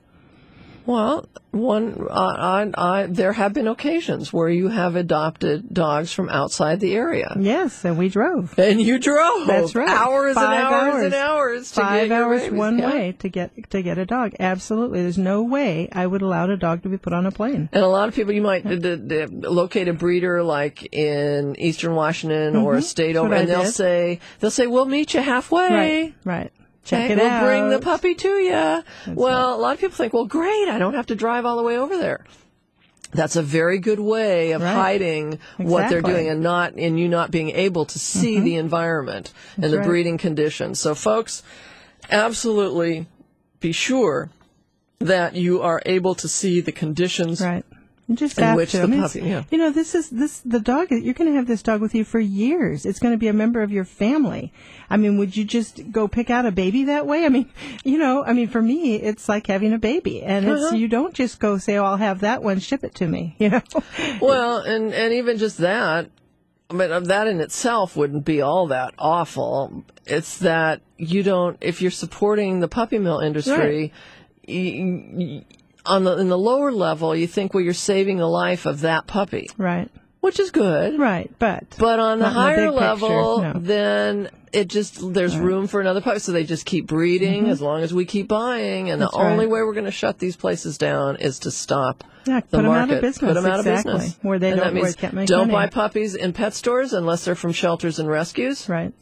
well, one, uh, I, I, there have been occasions where you have adopted dogs from outside the area. Yes, and we drove. And you drove. That's right. Hours Five and hours, hours and hours to Five get your hours babies. one Yeah. way to get to get a dog. Absolutely. There's no way I would allow a dog to be put on a plane. And a lot of people, you might d- d- d- locate a breeder like in Eastern Washington Mm-hmm. or a state That's over, what I and they'll did. say, they'll say, we'll meet you halfway. Right, right. Check Okay, it we'll out. bring the puppy to you. Well, right. a lot of people think, well, great, I don't have to drive all the way over there. That's a very good way of Right. hiding what they're Exactly. doing, and not and you not being able to see Mm-hmm. the environment and That's the right. breeding conditions. So, folks, absolutely be sure that you are able to see the conditions. Right. You just In have which to. the I mean, puppy- it's- yeah. You know, this is this the dog. You're going to have this dog with you for years. It's going to be a member of your family. I mean, would you just go pick out a baby that way? I mean, you know, I mean, for me, it's like having a baby, and it's Uh-huh. you don't just go say, "Oh, I'll have that one. Ship it to me." You know. Well, and, and even just that, I mean, that in itself wouldn't be all that awful. It's that you don't, if you're supporting the puppy mill industry, you, you, on the in the lower level, you think, well, you're saving the life of that puppy, Right. which is good. Right. But. But on the Not in the higher big picture, level, no. then it just there's room for another puppy, so they just keep breeding as long as we keep buying. And Mm-hmm. That's the only right. way we're going to shut these places down is to stop Yeah, the put 'em market. out of business, Put them out exactly, of business. where they And don't- that where means it can't make don't money. buy puppies in pet stores unless they're from shelters and rescues. Right.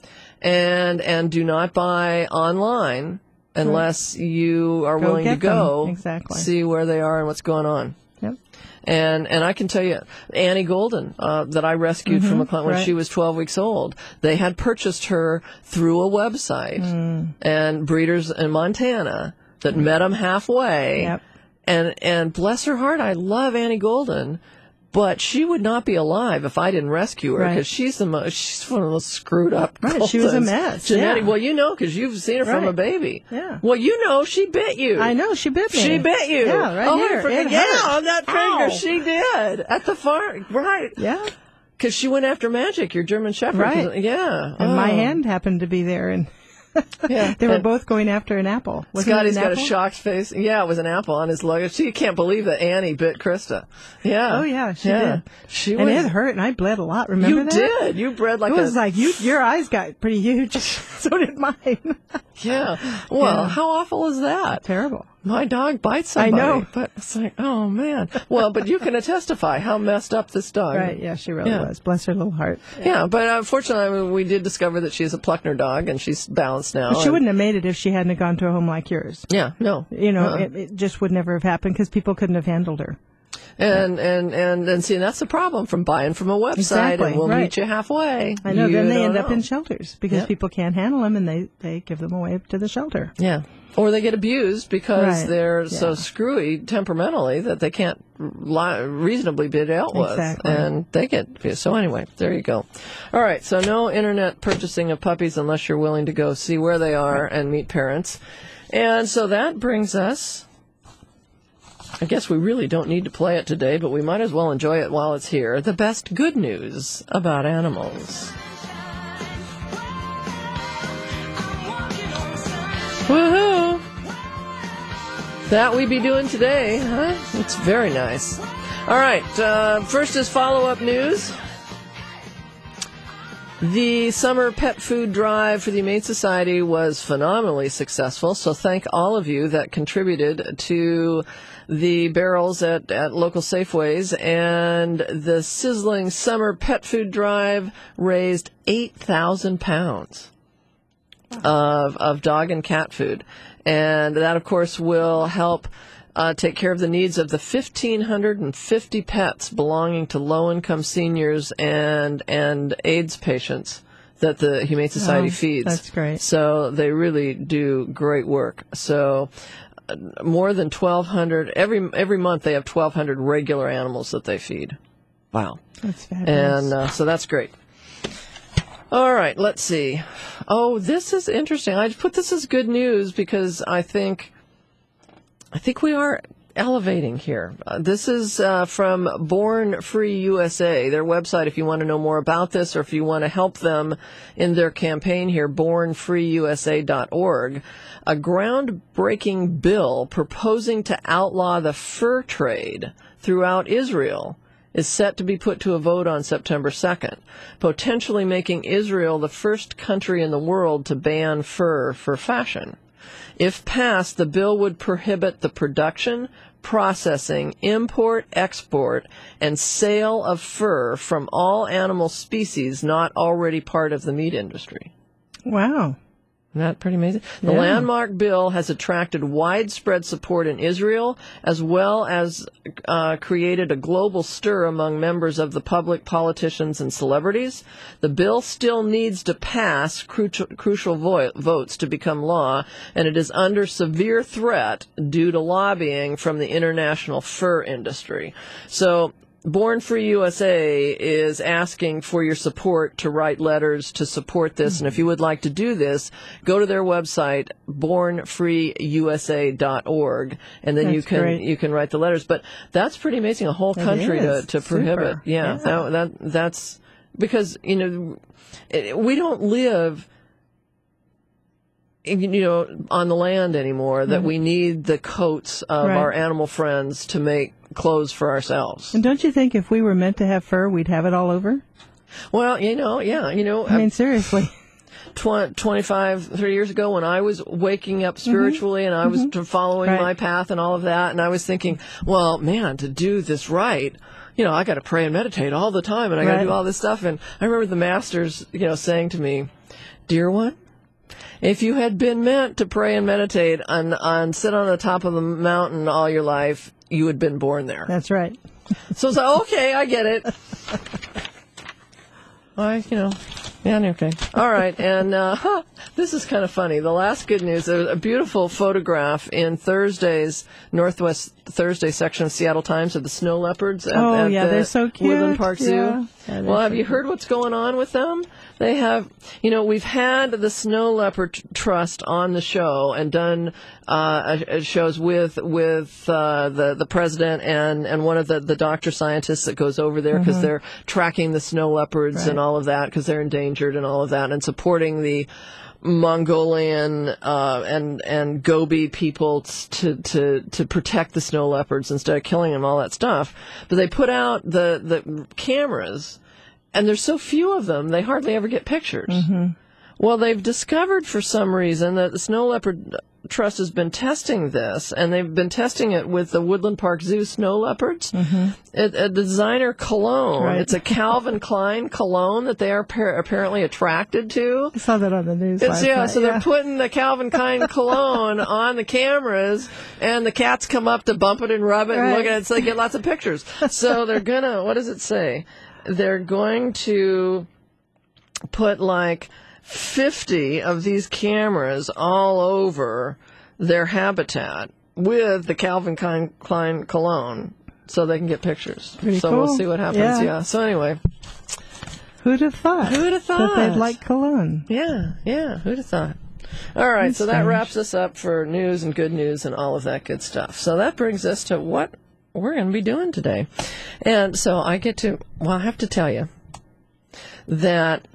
And and do not buy online unless you are Go willing to get them. go Exactly. see where they are and what's going on. Yep. And and I can tell you, Annie Golden, uh, that I rescued from a client when right. she was twelve weeks old, they had purchased her through a website Mm. and breeders in Montana that met them halfway. Yep. And and bless her heart, I love Annie Golden, but she would not be alive if I didn't rescue her, Right. because she's the most, she's one of those screwed up. Right, she was a Goldens. mess, Genetic. yeah. Well, you know, because you've seen her from Right. a baby. Yeah. Well, you know, she bit you. I know she bit me. She bit you. Yeah, right oh, here. I forget- It yeah, hurt. on that finger, Ow. she did at the farm. Right. Yeah. Because she went after Magic, your German Shepherd. Right. Yeah. And my Oh. hand happened to be there, and Yeah. they were And both going after an apple. Wasn't Scotty's it an got apple? a shocked face. Yeah, it was an apple on his luggage. She can't believe that Annie bit Krista. Yeah. Oh yeah, she yeah. did. She and was. it hurt, and I bled a lot. Remember you that? did. You bred like It was a. like you. Your eyes got pretty huge. So did mine. Yeah. Well, Yeah. how awful is that? Terrible. my dog bites somebody. I know. But it's like, oh, man. Well, but you can testify how messed up this dog. Right, yeah, she really Yeah. was. Bless her little heart. Yeah, but unfortunately, we did discover that she's a Pluckner dog, and she's balanced now. But she and- wouldn't have made it if she hadn't have gone to a home like yours. Yeah, no. You know, Uh-uh. it, it just would never have happened because people couldn't have handled her. And, and, and, and see, that's the problem from buying from a website, Exactly, and we'll right. meet you halfway. I know. You then they don't end up know. in shelters because Yep. people can't handle them, and they, they give them away to the shelter. Yeah. Or they get abused because Right. they're Yeah. so screwy temperamentally that they can't li- reasonably be dealt with. Exactly. And they get abused. So anyway, there you go. All right. So no internet purchasing of puppies unless you're willing to go see where they are and meet parents. And so that brings us, I guess we really don't need to play it today, but we might as well enjoy it while it's here. The best good news about animals. Woohoo! That we be doing today, huh? It's very nice. All right, uh, first is follow-up news. The summer pet food drive for the Humane Society was phenomenally successful, so thank all of you that contributed to the barrels at, at local Safeways, and the sizzling summer pet food drive raised eight thousand pounds of, of dog and cat food. And that, of course, will help uh, take care of the needs of the one thousand five hundred fifty pets belonging to low-income seniors and and AIDS patients that the Humane Society Oh, feeds. that's great. So they really do great work. So uh, more than twelve hundred, every, every month they have twelve hundred regular animals that they feed. Wow. That's fabulous. And uh, so that's great. All right, let's see. Oh, this is interesting. I put this as good news because I think I think we are elevating here. Uh, this is uh, from Born Free U S A, their website, if you want to know more about this or if you want to help them in their campaign here, born free U S A dot org. A groundbreaking bill proposing to outlaw the fur trade throughout Israel is set to be put to a vote on September second, potentially making Israel the first country in the world to ban fur for fashion. If passed, the bill would prohibit the production, processing, import, export, and sale of fur from all animal species not already part of the meat industry. Wow. Isn't that pretty amazing? The Yeah. landmark bill has attracted widespread support in Israel, as well as uh, created a global stir among members of the public, politicians, and celebrities. The bill still needs to pass crucial, crucial vo- votes to become law, and it is under severe threat due to lobbying from the international fur industry. So Born Free U S A is asking for your support to write letters to support this. And if you would like to do this, go to their website, born free U S A dot org, and then That's you can great. you can write the letters. But that's pretty amazing, a whole It country to, is. to prohibit. Super. Yeah, Yeah. That, that that's because, you know, it, we don't live, you know, on the land anymore, that Mhm. we need the coats of Right. our animal friends to make clothes for ourselves. And don't you think if we were meant to have fur, we'd have it all over? Well, you know, yeah, you know, I mean, seriously. tw- twenty-five, thirty years ago when I was waking up spiritually and I was Mhm. t- following Right. my path and all of that, and I was thinking, well, man, to do this right, you know, I got to pray and meditate all the time, and I got to Right. do all this stuff. And I remember the masters, you know, saying to me, dear one, if you had been meant to pray and meditate and, and sit on the top of the mountain all your life, you had been born there. That's right. So it's like, okay, I get it. I, you know, yeah, okay. All right, and uh, huh, this is kind of funny. The last good news, there's a beautiful photograph in Thursday's, Northwest Thursday section of Seattle Times of the snow leopards at, Oh, at yeah, the they're so cute. Woodland Park Zoo. Yeah. Yeah, they're Well, have so you heard what's going on with them? They have, you know, we've had the Snow Leopard Trust on the show and done uh, uh, shows with with uh, the the president and, and one of the, the doctor scientists that goes over there because Mhm. they're tracking the snow leopards Right. and all of that because they're endangered and all of that, and supporting the Mongolian uh, and and Gobi people to to to protect the snow leopards instead of killing them, all that stuff. But they put out the the cameras, and there's so few of them, they hardly ever get pictures. Mm-hmm. Well, they've discovered for some reason that the snow leopard Trust has been testing this, and they've been testing it with the Woodland Park Zoo snow leopards. Mm-hmm. It, a designer cologne. Right. It's a Calvin Klein cologne that they are par- apparently attracted to. I saw that on the news it's, last yeah, night. So yeah. they're putting the Calvin Klein cologne on the cameras, and the cats come up to bump it and rub it right. and look at it, so they get lots of pictures. So they're gonna, what does it say? They're going to put like fifty of these cameras all over their habitat with the Calvin Klein cologne so they can get pictures. Pretty so cool. we'll see what happens. Yeah. yeah. So anyway. Who'd have thought? Who'd have thought? That they'd like cologne. Yeah, yeah. Who'd have thought? All right, That's so that strange. wraps us up for news and good news and all of that good stuff. So that brings us to what we're going to be doing today. And so I get to, well, I have to tell you that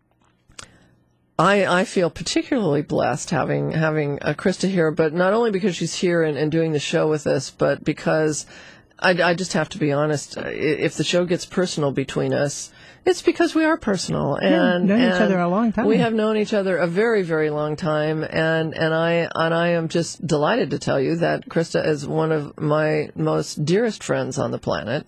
I, I feel particularly blessed having having uh, Krista here, but not only because she's here and, and doing the show with us, but because I, I just have to be honest. If the show gets personal between us, it's because we are personal, and yeah, known and each other a long time. We have known each other a very, very long time, and and I and I am just delighted to tell you that Krista is one of my most dearest friends on the planet.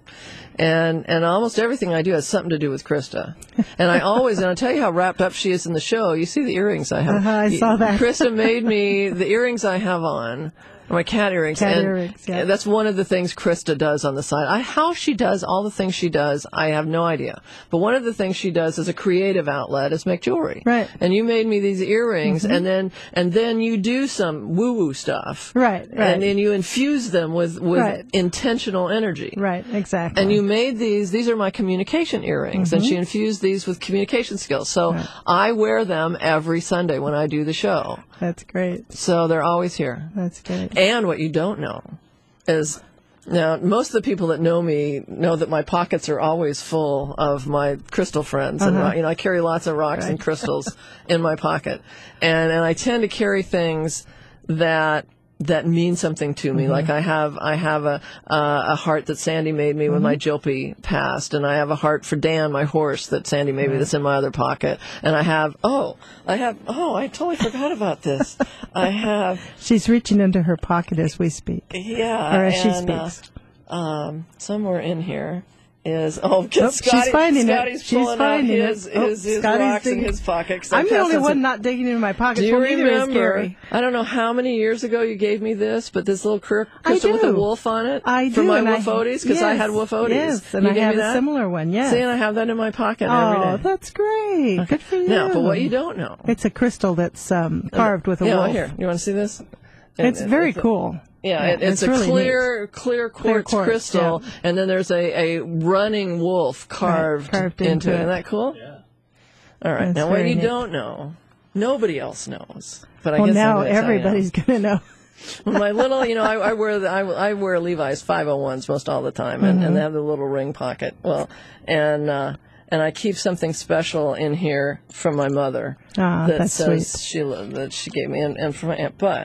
And and almost everything I do has something to do with Krista. And I always, and I'll tell you how wrapped up she is in the show. You see the earrings I have. Uh-huh, I saw that. Krista made me the earrings I have on. My cat earrings. Cat and earrings, yeah. That's one of the things Krista does on the side. I, how she does all the things she does, I have no idea. But one of the things she does as a creative outlet is make jewelry. Right. And you made me these earrings, Mm-hmm. and then and then you do some woo-woo stuff. Right, right. And then you infuse them with, with Right. intentional energy. Right, exactly. And you made these, these are my communication earrings, and she Mm-hmm. infused these with communication skills. So I wear them every Sunday when I do the show. That's great. So they're always here. That's great. And what you don't know is, now, most of the people that know me know that my pockets are always full of my crystal friends. Uh-huh. And, you know, I carry lots of rocks Right. and crystals in my pocket. And, and I tend to carry things that that mean something to me. Mm-hmm. Like I have, I have a uh, a heart that Sandy made me when my Jilpy passed, and I have a heart for Dan, my horse, that Sandy made me that's in my other pocket. And I have, oh, I have, oh, I totally forgot about this. I have, She's reaching into her pocket as we speak. yeah, Or as she and, uh, speaks. um, somewhere in here is oh, Oh, Scotty, she's finding it. Scotty's She's pulling finding out it. his Oh, his, his Scotty's rocks in digging- his pocket. 'cause I I'm the passed only them one to- not digging into my pockets. Do you well, neither is remember? Gary. I don't know how many years ago you gave me this, but this little cur- I crystal with a do. wolf on it I for do, my and I- wolfodies, because I yes, had wolfodies. Yes, and you I gave have me a that? similar one, yes. See, and I have that in my pocket Oh, every day. that's great. Good for you. Now, but what you don't know. It's a crystal that's um, carved with a yeah, wolf. here. You want to see this? It's And- very it's a- cool. Yeah, Yeah, it, it's, it's a really clear, clear quartz, quartz, crystal, yeah. and then there's a, a running wolf carved, Right, carved into, into it. it. Isn't that cool? Yeah. All right. That's now, what very you neat. don't know, nobody else knows. But I Well, guess I'm now gonna tell you. everybody's going to know. Well, my little, you know, I, I wear the, I, I wear Levi's five oh ones most all the time, and, Mm-hmm. and they have the little ring pocket. Well, and uh, and I keep something special in here from my mother Ah, that that's says sweet. she lo- that she gave me, and, and from my aunt. But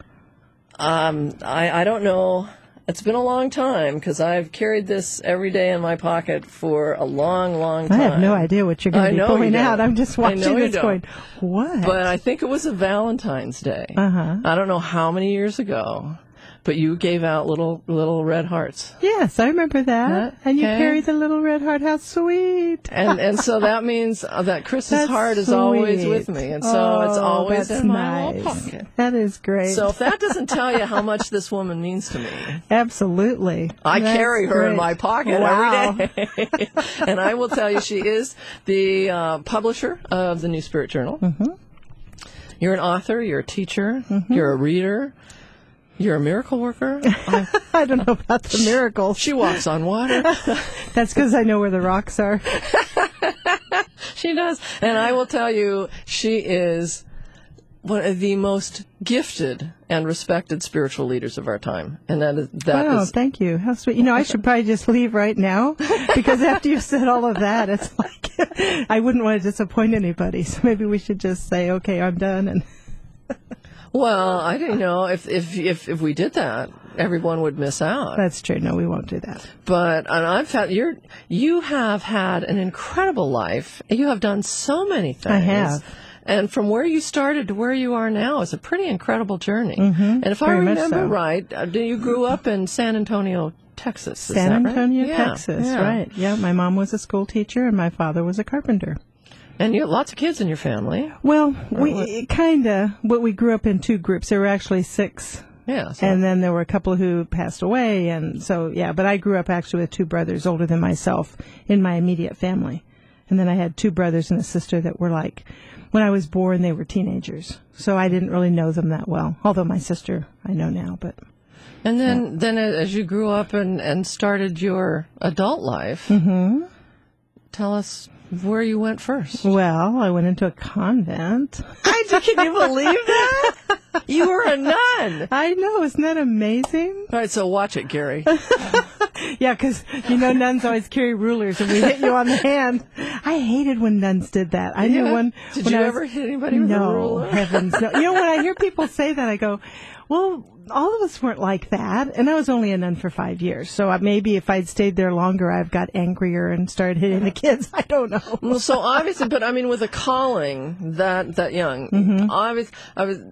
um, I I don't know. It's been a long time because I've carried this every day in my pocket for a long, long I time. have no idea what you're I going to be know pulling you out. don't. I'm just I watching know you this don't. going, what? But I think it was a Valentine's Day. Uh-huh. I don't know how many years ago, but you gave out little little red hearts. Yes, I remember that. Huh? And you Okay. carry the little red heart. How sweet. And and so that means uh, that Chris's That's heart is always sweet. with me. And so it's Oh, always that's in my nice. little pocket. That is great. So if that doesn't tell you how much this woman means to me, Absolutely. I That's carry her in great. my pocket Wow. every day. And I will tell you, she is the uh, publisher of the New Spirit Journal. Mm-hmm. You're an author, you're a teacher, you're a reader, you're a miracle worker. I- I don't know about the miracles. she walks on water. That's because I know where the rocks are. She does. And I will tell you, she is one of the most gifted and respected spiritual leaders of our time. And that is, that Wow, is, thank you. How sweet. You know, I should probably just leave right now because after you said all of that, it's like I wouldn't want to disappoint anybody. So maybe we should just say, okay, I'm done. And well, I didn't know if, if, if, if we did that, everyone would miss out. that's true. No, we won't do that. But and I've had you're you have had an incredible life. You have done so many things. I have. And from where you started to where you are now is a pretty incredible journey. Mm-hmm. And if Very I much remember so. right, uh, you grew up in San Antonio, Texas. Is San that Antonio, right? Yeah, Texas, yeah. right. Yeah, my mom was a school teacher and my father was a carpenter. And you have lots of kids in your family. Well, we kind of, but we grew up in two groups. There were actually six. Yeah. So. And then there were a couple who passed away. And so, yeah, but I grew up actually with two brothers older than myself in my immediate family. And then I had two brothers and a sister that were like, when I was born, they were teenagers. So I didn't really know them that well. Although my sister, I know now, but. And then, yeah. then as you grew up and, and started your adult life, mm-hmm. tell us where you went first. Well, I went into a convent. Can you believe that? You were a nun. I know. Isn't that amazing? All right, so watch it, Gary. Yeah, because, you know, nuns always carry rulers and we hit you on the hand. I hated when nuns did that. I yeah. knew one. Did when you I was, ever hit anybody with no, a ruler? Heavens, no. You know, when I hear people say that, I go, well, all of us weren't like that. And I was only a nun for five years. So maybe if I'd stayed there longer, I've got angrier and started hitting the kids. I don't know. Well, so obviously, but I mean, with a calling that, that young, mm-hmm. obviously, I was,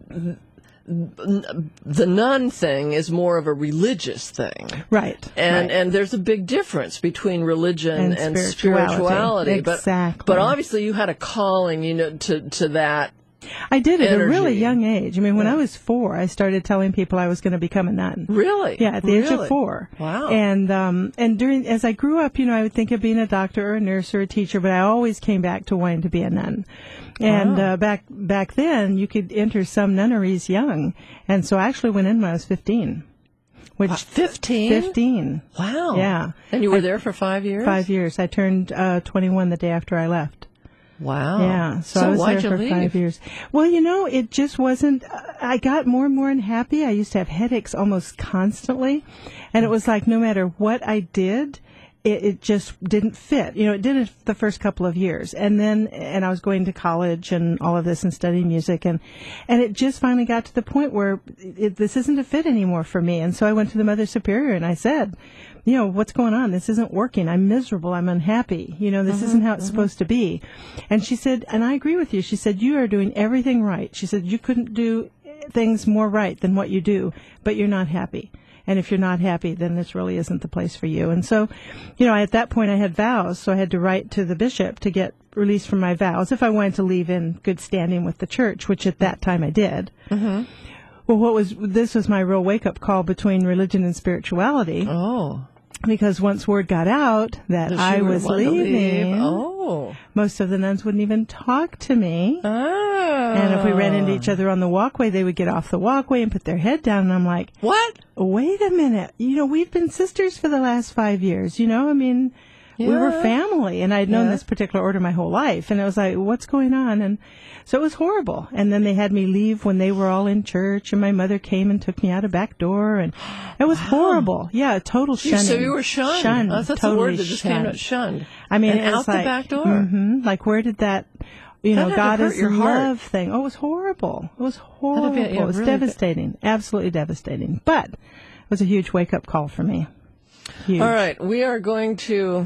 the nun thing is more of a religious thing. Right. And right. and there's a big difference between religion and, and spirituality. spirituality. But, Exactly. but obviously you had a calling, you know, to, to that. I did at energy. a really young age. I mean, when yeah. I was four, I started telling people I was going to become a nun. Really? Yeah, at the really? age of four. Wow. And um, and during as I grew up, you know, I would think of being a doctor or a nurse or a teacher, but I always came back to wanting to be a nun. And wow. uh, back back then, you could enter some nunneries young, and so I actually went in when I was fifteen. Which uh, fifteen? Fifteen. Wow. Yeah. And you were I, there for five years? Five years. I turned uh, twenty-one the day after I left. Wow. Yeah. So, so I was why'd there you for leave? five years. Well, you know, it just wasn't, uh, I got more and more unhappy. I used to have headaches almost constantly. And it was like no matter what I did, it, it just didn't fit. You know, it did it the first couple of years. And then, and I was going to college and all of this and studying music. And, and it just finally got to the point where it, this isn't a fit anymore for me. And so I went to the Mother Superior and I said, you know, what's going on? This isn't working. I'm miserable. I'm unhappy. You know, this mm-hmm, isn't how it's mm-hmm. supposed to be. And she said, and I agree with you. She said, you are doing everything right. She said, you couldn't do things more right than what you do, but you're not happy. And if you're not happy, then this really isn't the place for you. And so, you know, at that point I had vows, so I had to write to the bishop to get released from my vows if I wanted to leave in good standing with the church, which at that time I did. Mm-hmm. Well, what was, this was my real wake-up call between religion and spirituality. Oh. Because once word got out that Does I was leaving, leave? Oh. most of the nuns wouldn't even talk to me. Oh. And if we ran into each other on the walkway, they would get off the walkway and put their head down. And I'm like, what? Wait a minute. You know, we've been sisters for the last five years. You know, I mean, yeah. we were family. And I'd known yeah. this particular order my whole life. And it was like, what's going on? And so it was horrible. And then they had me leave when they were all in church. And my mother came and took me out a back door. And it was wow. horrible. Yeah, a total shunning. So you were shunned. Shunned. Oh, that's totally the word that just shunned. came out, shunned. I mean, and it was out like, the back door? Mm-hmm, like, where did that, you that know, God is your love heart. thing. Oh, it was horrible. It was horrible. Been, yeah, it was really devastating. Been. Absolutely devastating. But it was a huge wake-up call for me. Huge. All right. We are going to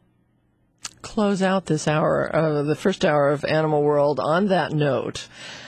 close out this hour, uh, the first hour of Animal World on that note.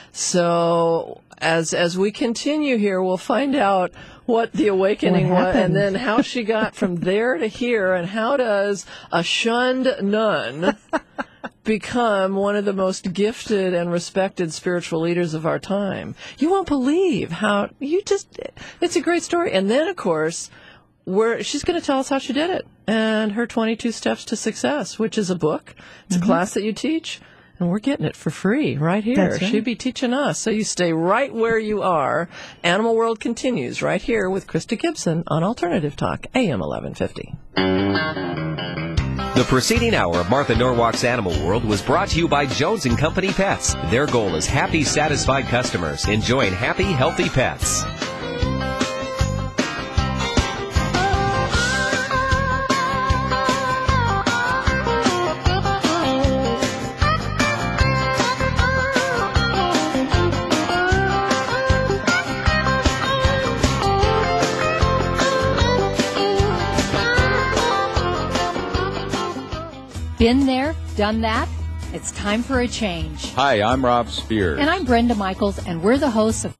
So as as we continue here, we'll find out what the awakening what was, and then how she got from there to here, and how does a shunned nun become one of the most gifted and respected spiritual leaders of our time. You won't believe how you just, it's a great story. And then, of course, we're, she's going to tell us how she did it and her twenty-two Steps to Success, which is a book. It's mm-hmm. a class that you teach. And we're getting it for free right here. That's right. She'd be teaching us. So you stay right where you are. Animal World continues right here with Krista Gibson on Alternative Talk, A M eleven fifty. The preceding hour of Martha Norwalk's Animal World was brought to you by Jones and Company Pets. Their goal is happy, satisfied customers enjoying happy, healthy pets. Been there, done that? It's time for a change. Hi, I'm Rob Spears. And I'm Brenda Michaels, and we're the hosts of